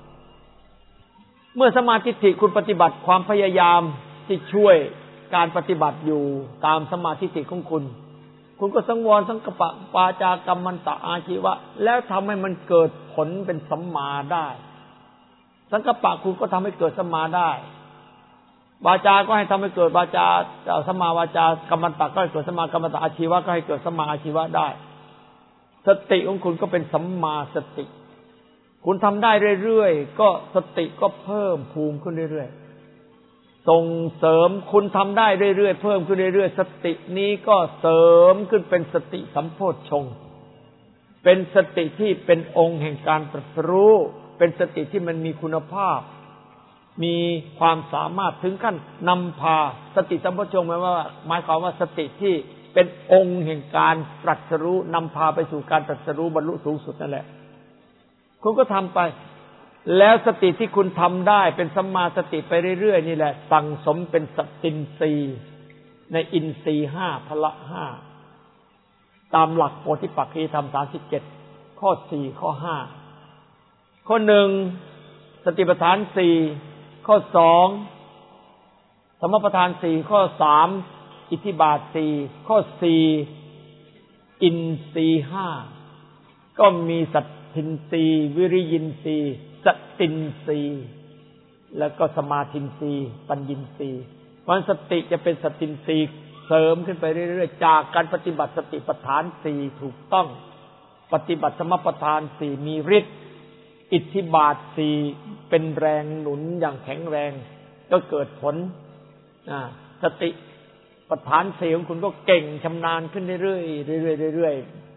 เมื่อสัมมาทิฏฐิคุณปฏิบัติความพยายามที่ช่วยการปฏิบัติอยู่ตามสัมมาทิฏฐิของคุณก็สังวรสังกัปปะปาจากรรมันตะอาชีวะแล้วทำให้มันเกิดผลเป็นสัมมาได้สังกัปปะคุณก็ทำให้เกิดสัมมาได้วาจาก็ให้ทำให้เกิดวาจาสัมมาวาจากรรมันตะก็ให้เกิดสัมมากรรมันตะอาชีวะก็ให้เกิดสัมมาอาชีวะได้สติของคุณก็เป็นสัมมาสติคุณทำได้เรื่อยๆก็สติก็เพิ่มพูนขึ้นเรื่อยๆส่งเสริมคุณทำได้เรื่อยๆเพิ่มขึ้นเรื่อยๆสตินี้ก็เสริมขึ้นเป็นสติสัมโพชฌงค์เป็นสติที่เป็นองค์แห่งการตรัสรู้เป็นสติที่มันมีคุณภาพมีความสามารถถึงขั้นนำพาสติสัมโพชฌงค์หมายความว่าสติที่เป็นองค์แห่งการตรัสรู้นำพาไปสู่การตรัสรู้บรรลุสูงสุดนั่นแหละคุณก็ทำไปแล้วสติที่คุณทำได้เป็นสัมมาสติไปเรื่อยๆนี่แหละสั่งสมเป็นสตินทรีย์ในอินทรีย์5พละ5ตามหลักโพธิปักขิยธรรม37ข้อ4ข้อ5ข้อ1สติปัฏฐาน4ข้อ2สมปัฏฐาน4ข้อ3อิทธิบาท4ข้อ4อินทรีย์5ก็มีสัตทินทรีย์วิริยินทรีย์สตินทรีย์แล้วก็สมาธินทรีย์ปัญญินทรีย์วันสติจะเป็นสตินทรีย์เสริมขึ้นไปเรื่อยๆจากการปฏิบัติสติปัฏฐาน4ถูกต้องปฏิบัติสมปัฏฐาน4มีฤทธิ์อิทธิบาท4เป็นแรงหนุนอย่างแข็งแรงก็เกิดผลสติปัฏฐาน4ของคุณก็เก่งชำนาญขึ้นเรื่อยๆเรื่อยๆเรื่อยๆ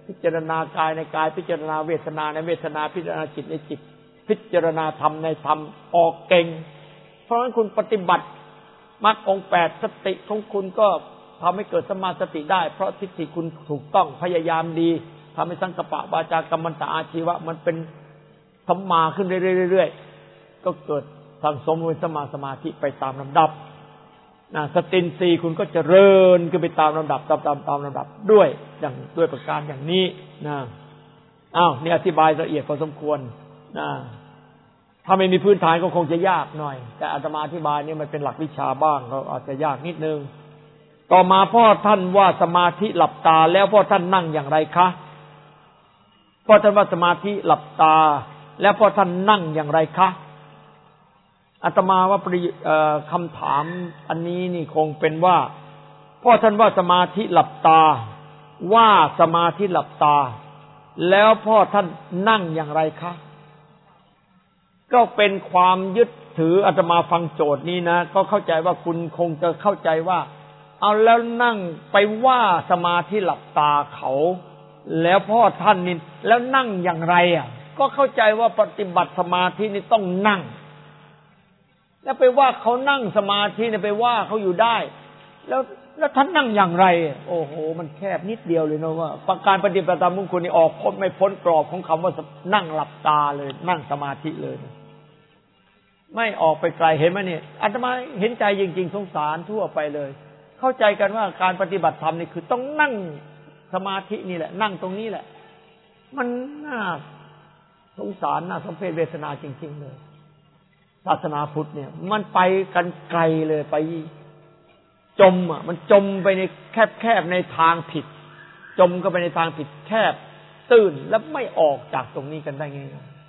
พิจารณากายในกายพิจารณาเวทนาในเวทนาพิจารณาจิตในจิตพิจารณาธรรมในธรรมออกเก่งเพราะฉะนั้นคุณปฏิบัติมรรคองค์8สติของคุณก็ทำให้เกิดสัมมาสติได้เพราะทิฏฐิคุณถูกต้องพยายามดีทำให้สังกัปปะวาจากัมมันตะอาชีวะมันเป็นสัมมาขึ้นเรื่อยๆก็เกิดสั่งสมเป็นสัมมาสมาธิไปตามลำดับสตินทรีย์คุณก็เจริญขึ้นไปตามลำดับตามลำดับด้วยประการอย่างนี้นะนี่อธิบายละเอียดพอสมควรนะถ้าไม่มีพื้นฐานก็คงจะยากหน่อยแต่อาตมาอธิบายนี่มันเป็นหลักวิชาบ้างก็อาจจะยากนิดนึงต่อมาพ่อท่านว่าสมาธิหลับตาแล้วพ่อท่านนั่งอย่างไรคะพ่อท่านว่าสมาธิหลับตาแล้วพ่อท่านนั่งอย่างไรคะอาตมาว่าคำถามอันนี้นี่คงเป็นว่าพ่อท่านว่าสมาธิหลับตาว่าสมาธิหลับตาแล้วพ่อท่านนั่งอย่างไรคะก็เป็นความยึดถืออาตมาฟังโจทย์นี้นะก็เข้าใจว่าคุณคงจะเข้าใจว่าเอาแล้วนั่งไปว่าสมาธิหลับตาเขาแล้วพ่อท่านนี่แล้วนั่งอย่างไรก็เข้าใจว่าปฏิบัติสมาธินี่ต้องนั่งแล้วไปว่าเขานั่งสมาธิเนี่ยไปว่าเขาอยู่ได้แล้วท่านนั่งอย่างไรโอ้โหมันแคบนิดเดียวเลยนะว่าการปฏิบัติธรรมของคุณนี่ออกพ้นไม่พ้นกรอบของคำว่านั่งหลับตาเลยนั่งสมาธิเลยไม่ออกไปไกลเห็นไหมเนี่ยอาตมาเห็นใจจริงๆสงสารทั่วไปเลยเข้าใจกันว่าการปฏิบัติธรรมนี่คือต้องนั่งสมาธินี่แหละนั่งตรงนี้แหละมันน่าสงสารน่าสมเพชเวทนาจริงๆเลยศาสนาพุทธเนี่ยมันไปกันไกลเลยไปจมมันจมไปในแคบในทางผิดจมก็ไปในทางผิดแคบตื้นแล้วไม่ออกจากตรงนี้กันได้ไง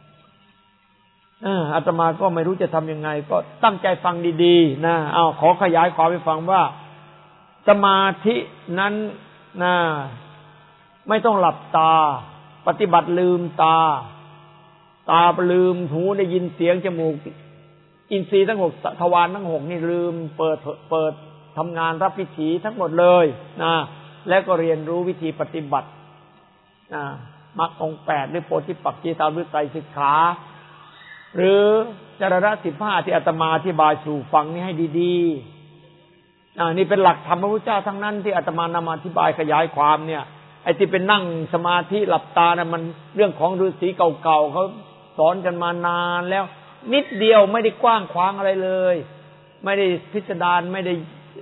อาตมาก็ไม่รู้จะทำยังไงก็ตั้งใจฟังดีๆนะขอขยายความให้ฟังว่าสมาธินั้นนะไม่ต้องหลับตาปฏิบัติลืมตาลืมหูได้ยินเสียงจมูกอินทรีย์ทั้ง6ทวารทั้ง6นี่ลืมเปิดทำงานรับวิถีทั้งหมดเลยนะแล้วก็เรียนรู้วิธีปฏิบัติมรรคองค์8หรือโพธิปักขิยธรรมหรือไตรสิกขาหรือจารณะ15ที่อาตมาอธิบายสู่ฟังนี่ให้ดีๆนี่เป็นหลักธรรมพระพุทธเจ้าทั้งนั้นที่อาตมานำมาอธิบายขยายความเนี่ยไอ้ที่เป็นนั่งสมาธิหลับตานะมันเรื่องของฤาษีเก่าๆเขาสอนกันมานานแล้วนิดเดียวไม่ได้กว้างขวางอะไรเลยไม่ได้พิสดารไม่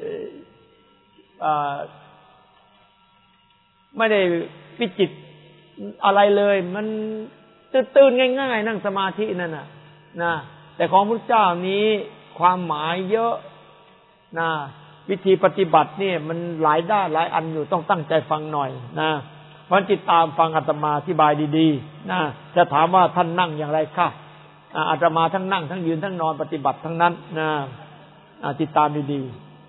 ได้วิจิตรอะไรเลยมันตื้นๆง่ายๆนั่งสมาธินั่นน่ะนะแต่ของพระเจ้านี้ความหมายเยอะนะวิธีปฏิบัตินี่มันหลายด้านหลายอันอยู่ต้องตั้งใจฟังหน่อยนะเพราะติดตามฟังอาตมาอธิบายดีๆนะจะถามว่าท่านนั่งอย่างไรคะอาตมาทั้งนั่งทั้งยืนทั้งนอนปฏิบัติทั้งนั้นนะติดตามดี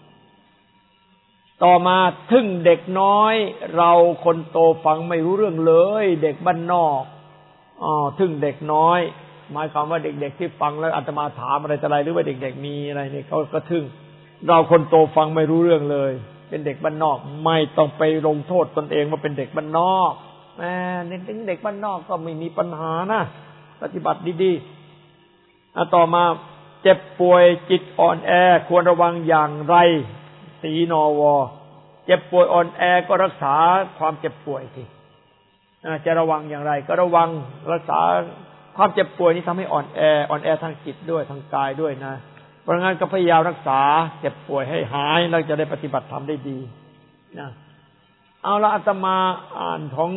ๆต่อมาทึ่งเด็กน้อยเราคนโตฟังไม่รู้เรื่องเลยเด็กบ้านนอกทึ่งเด็กน้อยหมายความว่าเด็กๆที่ฟังแล้วอาตมาถามอะไรต่ออะไรหรือว่าเด็กๆมีอะไรนี่เขาก็ทึ่งเราคนโตฟังไม่รู้เรื่องเลยเป็นเด็กบ้านนอกไม่ต้องไปลงโทษตนเองว่าเป็นเด็กบ้านนอกเด็กบ้านนอกก็ไม่มีปัญหานะปฏิบัติดีๆต่อมาเจ็บป่วยจิตอ่อนแอควรระวังอย่างไรสีนวเจ็บป่วยอ่อนแอก็รักษาความเจ็บป่วยสิจะระวังอย่างไรก็ระวังรักษาความเจ็บป่วยนี้ทำให้อ่อนแอทางจิตด้วยทางกายด้วยนะเพราะงั้นก็พยายามรักษาเจ็บป่วยให้หายแล้วจะได้ปฏิบัติธรรมได้ดีนะเอาละอาตมาอ่านของ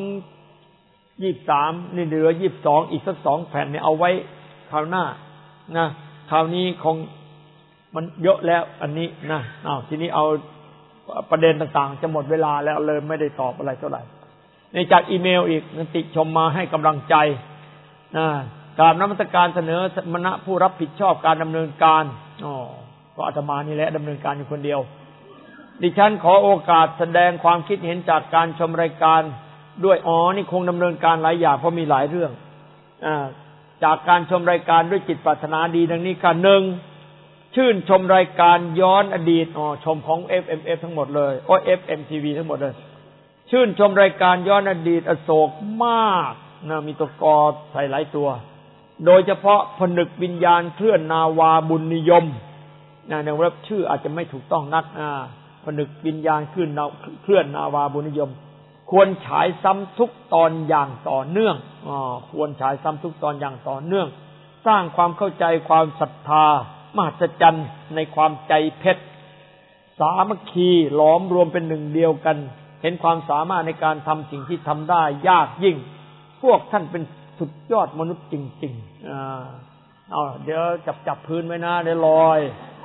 23นี่เหลือ22อีกสัก2แผ่นเนี่ยเอาไว้คราวหน้านะคราวนี้คงมันเยอะแล้วอันนี้นะทีนี้เอาประเด็นต่างๆจะหมดเวลาแล้วเลยไม่ได้ตอบอะไรเท่าไหร่ในจากอีเมลอีกติชมมาให้กำลังใจกราบนมัสการเสนอสมณะผู้รับผิดชอบการดำเนินการก็อาตมานี่แหละดำเนินการอยู่คนเดียวดิฉันขอโอกาสแสดงความคิดเห็นจากการชมรายการด้วยนี่คงดำเนินการหลายอย่างเพราะมีหลายเรื่องจากการชมรายการด้วยจิตปรารถนาดีดังนี้ค่ะ 1ชื่นชมรายการย้อนอดีตชมของ FMF ทั้งหมดเลยFMTV ทั้งหมดเลยชื่นชมรายการย้อนอดีตอโศกมากนะมีตัวกอใส่หลายตัวโดยเฉพาะผนึกวิญญาณเคลื่อนนาวาบุญนิยมนะในเว็บชื่ออาจจะไม่ถูกต้องนักผนึกวิญญาณเคลื่อนนาวาบุญนิยมควรฉายซ้ำทุกตอนอย่างต่อเนื่องควรฉายซ้ำทุกตอนอย่างต่อเนื่องสร้างความเข้าใจความศรัทธามหัศจรรย์ในความใจเพชรสามัคคีหลอมรวมเป็นหนึ่งเดียวกันเห็นความสามารถในการทำสิ่งที่ทำได้ยากยิ่งพวกท่านเป็นสุดยอดมนุษย์จริงๆเดี๋ยวจับพื้นไว้นะเดี๋ยวลอย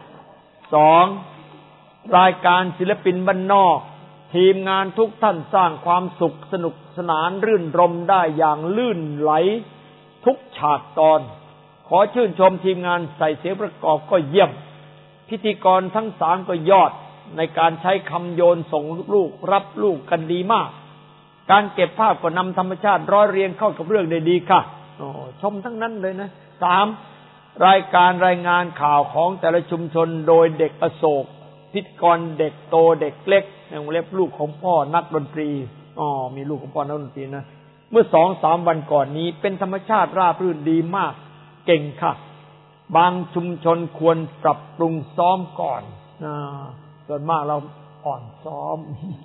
2รายการศิลปินบ้านนอกทีมงานทุกท่านสร้างความสุขสนุกสนานรื่นรมได้อย่างลื่นไหลทุกฉากตอนขอชื่นชมทีมงานใส่เสียงประกอบก็เยี่ยมพิธีกรทั้ง3ก็ยอดในการใช้คำโยนส่งลูกรับลูกกันดีมากการเก็บภาพก็นำธรรมชาติร้อยเรียงเข้ากับเรื่องได้ดีค่ะชมทั้งนั้นเลยนะ3รายการรายงานข่าวของแต่ละชุมชนโดยเด็กอโศกพิธีกรเด็กโตเด็กเล็กอย่างเล็บลูกของพ่อนักดนตรีมีลูกของพ่อนักดนตรีนะเมื่อ 2-3 วันก่อนนี้เป็นธรรมชาติราบรื่นดีมากเก่งค่ะบางชุมชนควรปรับปรุงซ้อมก่อนส่วนมากเราอ่อนซ้อม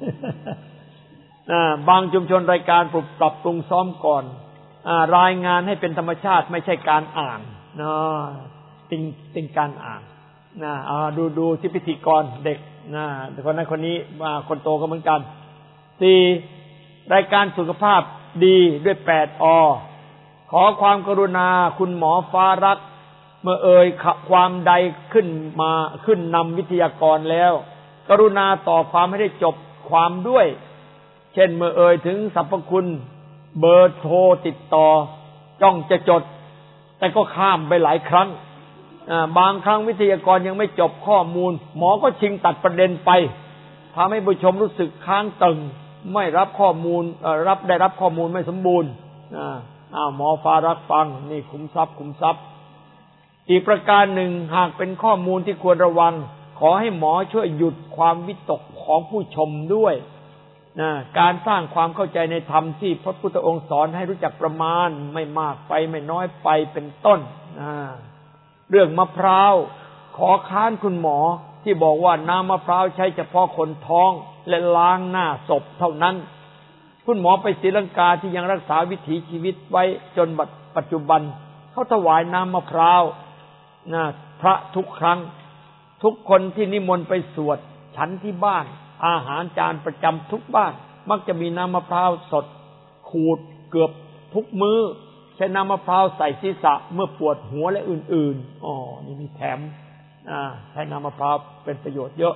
บางชุมชนรายการปรับปรุงซ้อมก่อนรายงานให้เป็นธรรมชาติไม่ใช่การอ่านเป็นการอ่านดูที่พิธีกรเด็กคนนั้นคนนี้คนโตก็เหมือนกัน4รายการสุขภาพดีด้วย8 อขอความกรุณาคุณหมอฟ้ารักเมื่อความใดขึ้นนำวิทยากรแล้วกรุณาต่อความให้ได้จบความด้วยเช่นเมื่อถึงสรรพคุณเบอร์โทรติดต่อจ้องจะจดแต่ก็ข้ามไปหลายครั้งบางครั้งวิทยากรยังไม่จบข้อมูลหมอก็ชิงตัดประเด็นไปทำให้ผู้ชมรู้สึกค้างตึงไม่รับข้อมูลได้รับข้อมูลไม่สมบูรณ์หมอฟ้ารักฟังนี่คุ้มทรัพย์อีกประการหนึ่งหากเป็นข้อมูลที่ควรระวังขอให้หมอช่วยหยุดความวิตกของผู้ชมด้วยการสร้างความเข้าใจในธรรมที่พระพุทธองค์สอนให้รู้จักประมาณไม่มากไปไม่น้อยไปเป็นต้นเรื่องมะพร้าวขอค้านคุณหมอที่บอกว่าน้ำมะพร้าวใช้เฉพาะคนท้องและล้างหน้าศพเท่านั้นคุณหมอไปศรีลังกาที่ยังรักษาวิถีชีวิตไว้จนปัจจุบันเขาถวายน้ำมะพร้าวพระทุกครั้งทุกคนที่นิมนต์ไปสวดฉันที่บ้านอาหารจานประจำทุกบ้านมักจะมีน้ำมะพร้าวสดขูดเกือบทุกมื้อใช้น้ำมะพร้าวใส่ศีรษะเมื่อปวดหัวและอื่นๆนี่มีแถมใช้น้ำมะพร้าวเป็นประโยชน์เยอะ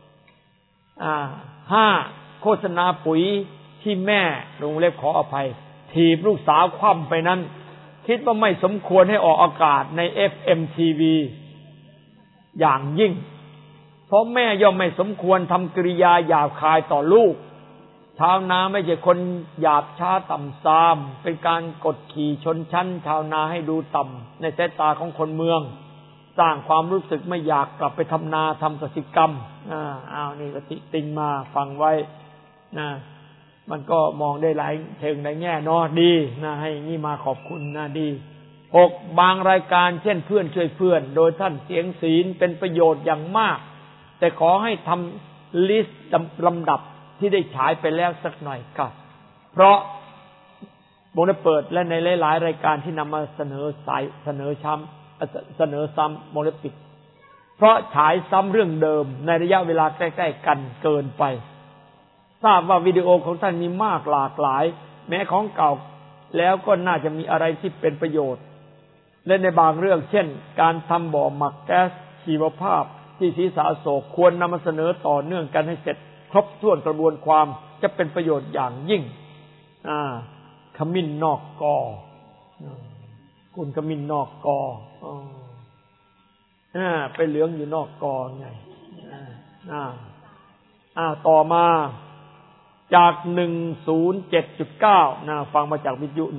5โฆษณาปุ๋ยที่แม่วงเล็บขออภัยถีบลูกสาวคว่ำไปนั้นคิดว่าไม่สมควรให้ออกอากาศใน FM TV อย่างยิ่งเพราะแม่ย่อมไม่สมควรทำกริยาหยาบคายต่อลูกชาวนาไม่ใช่คนหยาบช้าต่ำทรามเป็นการกดขี่ชนชั้นชาวนาให้ดูต่ำในสายตาของคนเมืองสร้างความรู้สึกไม่อยากกลับไปทำนาทำกสิกรรมนี่ก็ติงมาฟังไว้มันก็มองได้หลายเชิงหลายแง่ดีให้นี่มาขอบคุณดี6บางรายการเช่นเพื่อนช่วยเพื่อนโดยท่านเสียงศีลเป็นประโยชน์อย่างมากแต่ขอให้ทำลิสต์ลำดับที่ได้ฉายไปแล้วสักหน่อยครับเพราะวงได้เปิดและในหลายๆรายการที่นำมาเสนอซ้ำวงได้ปิดเพราะฉายซ้ำเรื่องเดิมในระยะเวลาใกล้ๆกันเกินไปทราบว่าวิดีโอของท่านมีมากหลากหลายแม้ของเก่าแล้วก็น่าจะมีอะไรที่เป็นประโยชน์และในบางเรื่องเช่นการทำบ่อหมักแก๊สชีวภาพที่ศีรษะอโศกควรนำมาเสนอต่อเนื่องกันให้เสร็จครบถ้วนกระบวนความจะเป็นประโยชน์อย่างยิ่งขมิ้นนอกกอคุณขมิ้นนอกกอไปเหลืองอยู่นอกกอไงต่อมาจาก 107.9 ฟังมาจากวิทยุ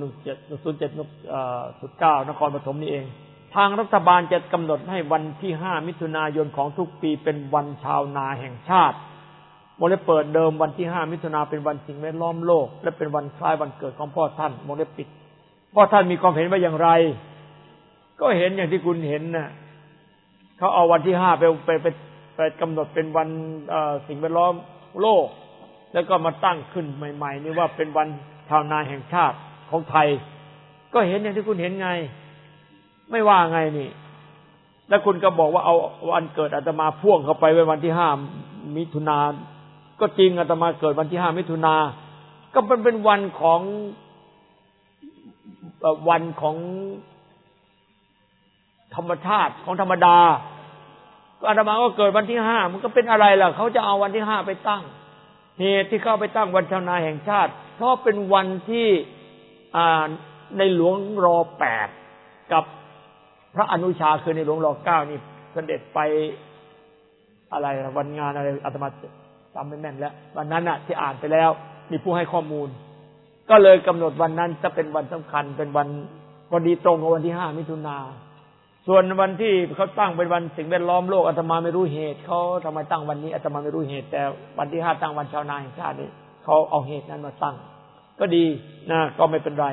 107.9 นครปฐมนี่เองทางรัฐบาลจะกำหนดให้วันที่5 มิถุนายนของทุกปีเป็นวันชาวนาแห่งชาติงได้เปิดเดิมวันที่5 มิถุนายนเป็นวันสิ่งแวดล้อมโลกและเป็นวันคล้ายวันเกิดของพ่อท่านมงได้ปิดพ่อท่านมีความเห็นว่าอย่างไรก็เห็นอย่างที่คุณเห็นน่ะเขาเอาวันที่5ไปกำหนดเป็นวันสิ่งแวดล้อมโลกแล้วก็มาตั้งขึ้นใหม่ๆนี่ว่าเป็นวันชาวนาแห่งชาติของไทยก็เห็นอย่างที่คุณเห็นไงไม่ว่าไงนี่แล้วคุณก็บอกว่าเอาวันเกิดอาตมาพ่วงเข้าไปไว้วันที่5 มิถุนายนก็จริงอาตมาเกิดวันที่5 มิถุนายนก็เป็นวันของธรรมชาติของธรรมดาก็อาตมาก็เกิดวันที่5มันก็เป็นอะไรล่ะเขาจะเอาวันที่5ไปตั้งเหตุที่เขาไปตั้งวันชาวนาแห่งชาติเพราะเป็นวันที่ในหลวงร.8กับพระอนุชาคือในหลวงร.9นี่เสด็จไปอะไรวันงานอะไรอาตมาจำไม่แม่นแล้ววันนั้นน่ะที่อ่านไปแล้วมีผู้ให้ข้อมูลก็เลยกำหนดวันนั้นจะเป็นวันสำคัญเป็นวันพอดีตรงกับวันที่5 มิถุนายนส่วนวันที่เขาตั้งเป็นวันสิ่งแวดล้อมโลกอาตมาไม่รู้เหตุเขาทำไมตั้งวันนี้อาตมาไม่รู้เหตุแต่วันที่5ตั้งวันชาวนาแห่งชาตินี่เขาเอาเหตุนั้นมาตั้งก็ดีนะก็ไม่เป็นไร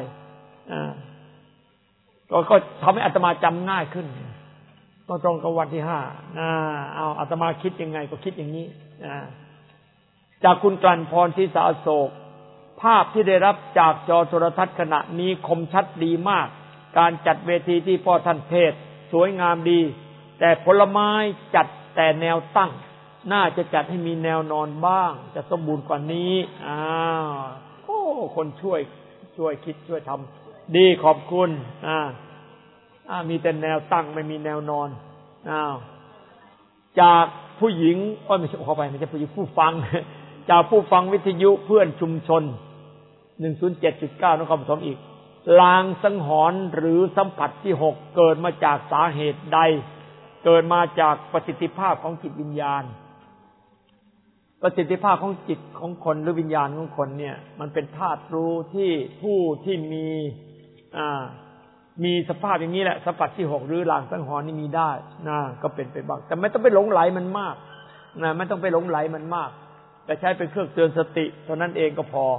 ก็ทำให้อาตมาจำง่ายขึ้นก็ตรงกับวันที่5เอาอาตมาคิดยังไงก็คิดอย่างนี้จากคุณกลั่นพรศรีสาโศกภาพที่ได้รับจากจอโทรทัศน์ขณะนี้คมชัดดีมากการจัดเวทีที่พ่อท่านเทศสวยงามดีแต่ผลไม้จัดแต่แนวตั้งน่าจะจัดให้มีแนวนอนบ้างจะสมบูรณ์กว่านี้คนช่วยคิดช่วยทำดีขอบคุณมีแต่แนวตั้งไม่มีแนวนอนจากผู้หญิงไม่ใช่เข้าไปไม่ใช่ผู้หญิงผู้ฟังจากผู้ฟังวิทยุเพื่อนชุมชน 107.9 นครปฐมอีกลางสังหรณ์หรือสัมผัสที่6เกิดมาจากสาเหตุใดเกิดมาจากประสิทธิภาพของจิตวิญญาณประสิทธิภาพของจิตของคนหรือวิญญาณของคนเนี่ยมันเป็นธาตุรู้ที่ผู้ที่มีสภาพอย่างนี้แหละสัมผัสที่6หรือลางสังหรณ์นี่มีได้ก็เป็นไปบ้างแต่ไม่ต้องไปหลงไหลมันมากไม่ต้องไปหลงไหลมันมากแต่ใช้เป็นเครื่องเตือนสติเท่านั้นเองก็พอ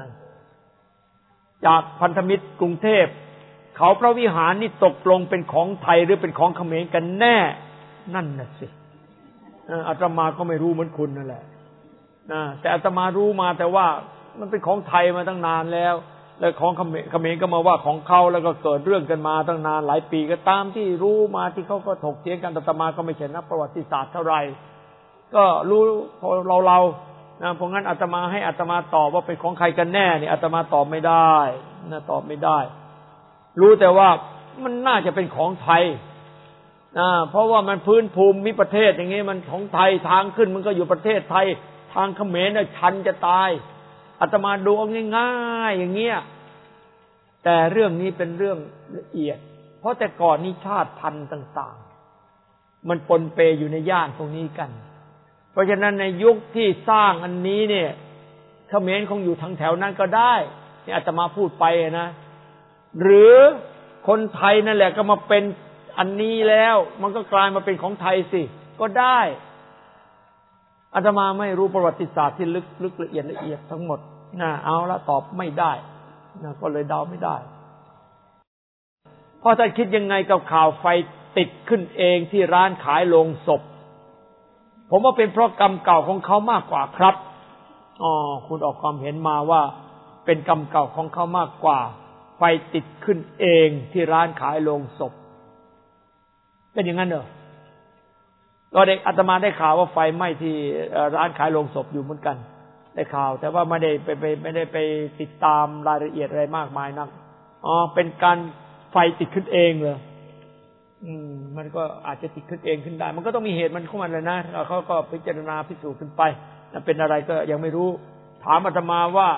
จากพันธมิตรกรุงเทพเขาพระวิหารนี่ตกลงเป็นของไทยหรือเป็นของเขมรกันแน่นั่นน่ะสิอาตมาก็ไม่รู้เหมือนคุณนั่นแหละแต่อาตมารู้มาแต่ว่ามันเป็นของไทยมาตั้งนานแล้วของเขมรก็มาว่าของเขาแล้วก็เกิดเรื่องกันมาตั้งนานหลายปีก็ตามที่รู้มาที่เขาก็ถกเถียงกันอาตมาก็ไม่ใช่นักประวัติศาสตร์เท่าไหร่ก็รู้เราเพราะงั้นอาตมาให้อาตมาตอบว่าเป็นของใครกันแน่นี่อาตมาตอบไม่ได้ตอบไม่ได้รู้แต่ว่ามันน่าจะเป็นของไทยเพราะว่ามันพื้นภูมิประเทศอย่างงี้มันของไทยทางขึ้นมันก็อยู่ประเทศไทยทางเขมรน่ะชันจะตายอาตมาดูง่ายๆอย่างเงี้ยแต่เรื่องนี้เป็นเรื่องละเอียดเพราะแต่ก่อนนี้ชาติพันธุ์ต่างๆมันปนเปอยู่ในย่านตรงนี้กันเพราะฉะนั้นในยุคที่สร้างอันนี้เนี่ยเขมรคงอยู่ทางแถวนั้นก็ได้ที่อาตมาพูดไปนะหรือคนไทยนั่นแหละก็มาเป็นอันนี้แล้วมันก็กลายมาเป็นของไทยสิก็ได้อาตมาไม่รู้ประวัติศาสตร์ที่ลึกละเอียดทั้งหมดเอาละตอบไม่ได้ก็เลยเดาไม่ได้เพราะท่านคิดยังไงกับข่าวไฟติดขึ้นเองที่ร้านขายโลงศพผมว่าเป็นเพราะกรรมเก่าของเขามากกว่าครับคุณออกความเห็นมาว่าเป็นกรรมเก่าของเขามากกว่าไฟติดขึ้นเองที่ร้านขายโลงศพเป็นอย่างนั้นเหรอก็เด็กอาตมาได้ข่าวว่าไฟไหม้ที่ร้านขายโลงศพอยู่เหมือนกันได้ข่าวแต่ว่าไม่ได้ไปติดตามรายละเอียดอะไรมากมายนักเป็นการไฟติดขึ้นเองเหรอมันก็อาจจะติดขึ้นเองขึ้นได้มันก็ต้องมีเหตุมันของมันเลยนะเขาก็พิจารณาพิสูจน์ขึ้นไปเป็นอะไรก็ยังไม่รู้ถามอาตมาว่า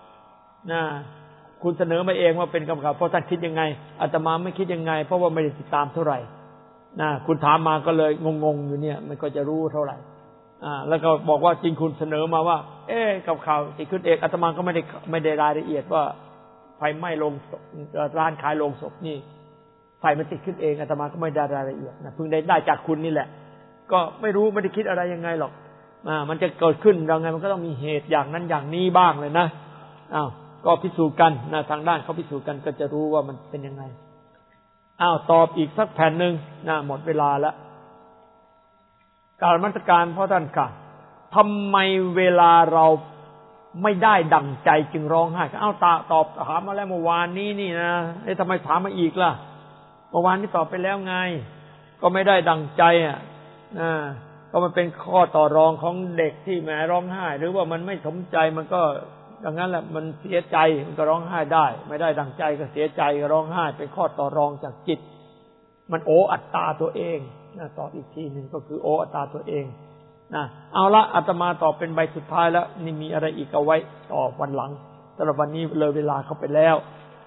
คุณเสนอมาเองว่าเป็นกรรมเก่าเพราะท่านคิดยังไงอาตมาไม่คิดยังไงเพราะว่าไม่ได้ติดตามเท่าไหร่คุณถามมาก็เลยงงๆอยู่เนี่ยมันก็จะรู้เท่าไหร่แล้วก็บอกว่าจริงคุณเสนอมาว่ากับข่าวติดขึ้นเองอาตมาก็ไม่ได้รายละเอียดว่าไฟไหม้โรงศพร้านขายโรงศพนี่ไฟมันติดขึ้นเองอาตมาก็ไม่ได้รายละเอียดเพิ่งได้จากคุณนี่แหละก็ไม่รู้ไม่ได้คิดอะไรยังไงหรอกมันจะเกิดขึ้นยังไงมันก็ต้องมีเหตุอย่างนั้นอย่างนี้บ้างเลยนะก็พิสูจน์กันนะทางด้านเขาพิสูจน์กันก็จะรู้ว่ามันเป็นยังไงตอบอีกสักแผ่นหนึ่งหมดเวลาแล้วการนมัสการพ่อท่านค่ะทำไมเวลาเราไม่ได้ดั่งใจจึงร้องไห้ตอบถามมาแล้วเมื่อวานนี้นี่นะทำไมถามมาอีกล่ะเมื่อวานนี้ตอบไปแล้วไงก็ไม่ได้ดั่งใจก็มันเป็นข้อต่อรองของเด็กที่แหมร้องไห้หรือว่ามันไม่สมใจมันก็อย่างนั้นแหละมันเสียใจมันก็ร้องไห้ได้ไม่ได้ดั่งใจก็เสียใจก็ร้องไห้เป็นข้อต่อรองจากจิตมันโออัตตาตัวเองตอบอีกทีหนึ่งก็คือโออัตตาตัวเองเอาละอาตมาตอบเป็นใบสุดท้ายแล้วนี่มีอะไรอีกเอาไว้ต่อวันหลังสำหรับวันนี้เลยเวลาเข้าไปแล้ว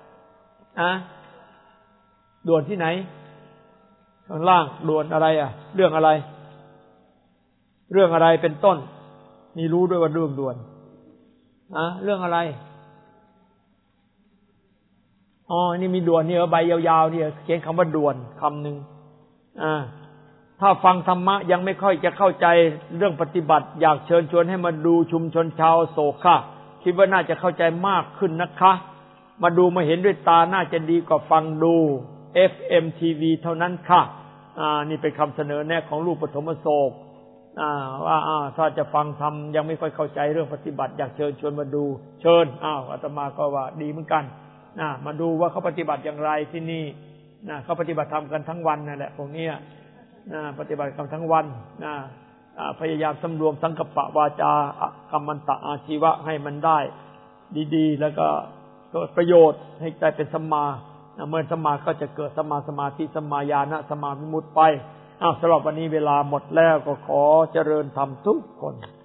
ด่วนที่ไหนข้างล่างด่วนอะไรเรื่องอะไรเป็นต้นมีรู้ด้วยว่าเรื่องด่วนเรื่องอะไรนี่มีด่วนนี่ใบยาวๆนี่เขียนคำว่าด่วนคำหนึ่งถ้าฟังธรรมะยังไม่ค่อยจะเข้าใจเรื่องปฏิบัติอยากเชิญชวนให้มาดูชุมชนชาวโศกค่ะคิดว่าน่าจะเข้าใจมากขึ้นนะคะมาดูมาเห็นด้วยตาน่าจะดีกว่าฟังดู FM TV เท่านั้นค่ะนี่เป็นคำเสนอแนะของลูกปฐมโศกว่าถ้าจะฟังธรรมยังไม่ค่อยเข้าใจเรื่องปฏิบัติอยากเชิญชวนมาดูเชิญอาตมาก็ว่าดีเหมือนกันมาดูว่าเขาปฏิบัติอย่างไรที่นี่เขาปฏิบัติธรรมกันทั้งวันนั่นแหละพวกนี้ปฏิบัติกันทั้งวันพยายามสำรวมสังกัปปะวาจากัมมันตะอาชีวะให้มันได้ดีๆแล้วก็เกิดประโยชน์ให้ใจเป็นสัมมาเมื่อสัมมาก็จะเกิดสัมมาสมาธิสัมมาญาณสัมมาวิมุตติไปสำหรับวันนี้เวลาหมดแล้วก็ขอเจริญธรรมทุกคน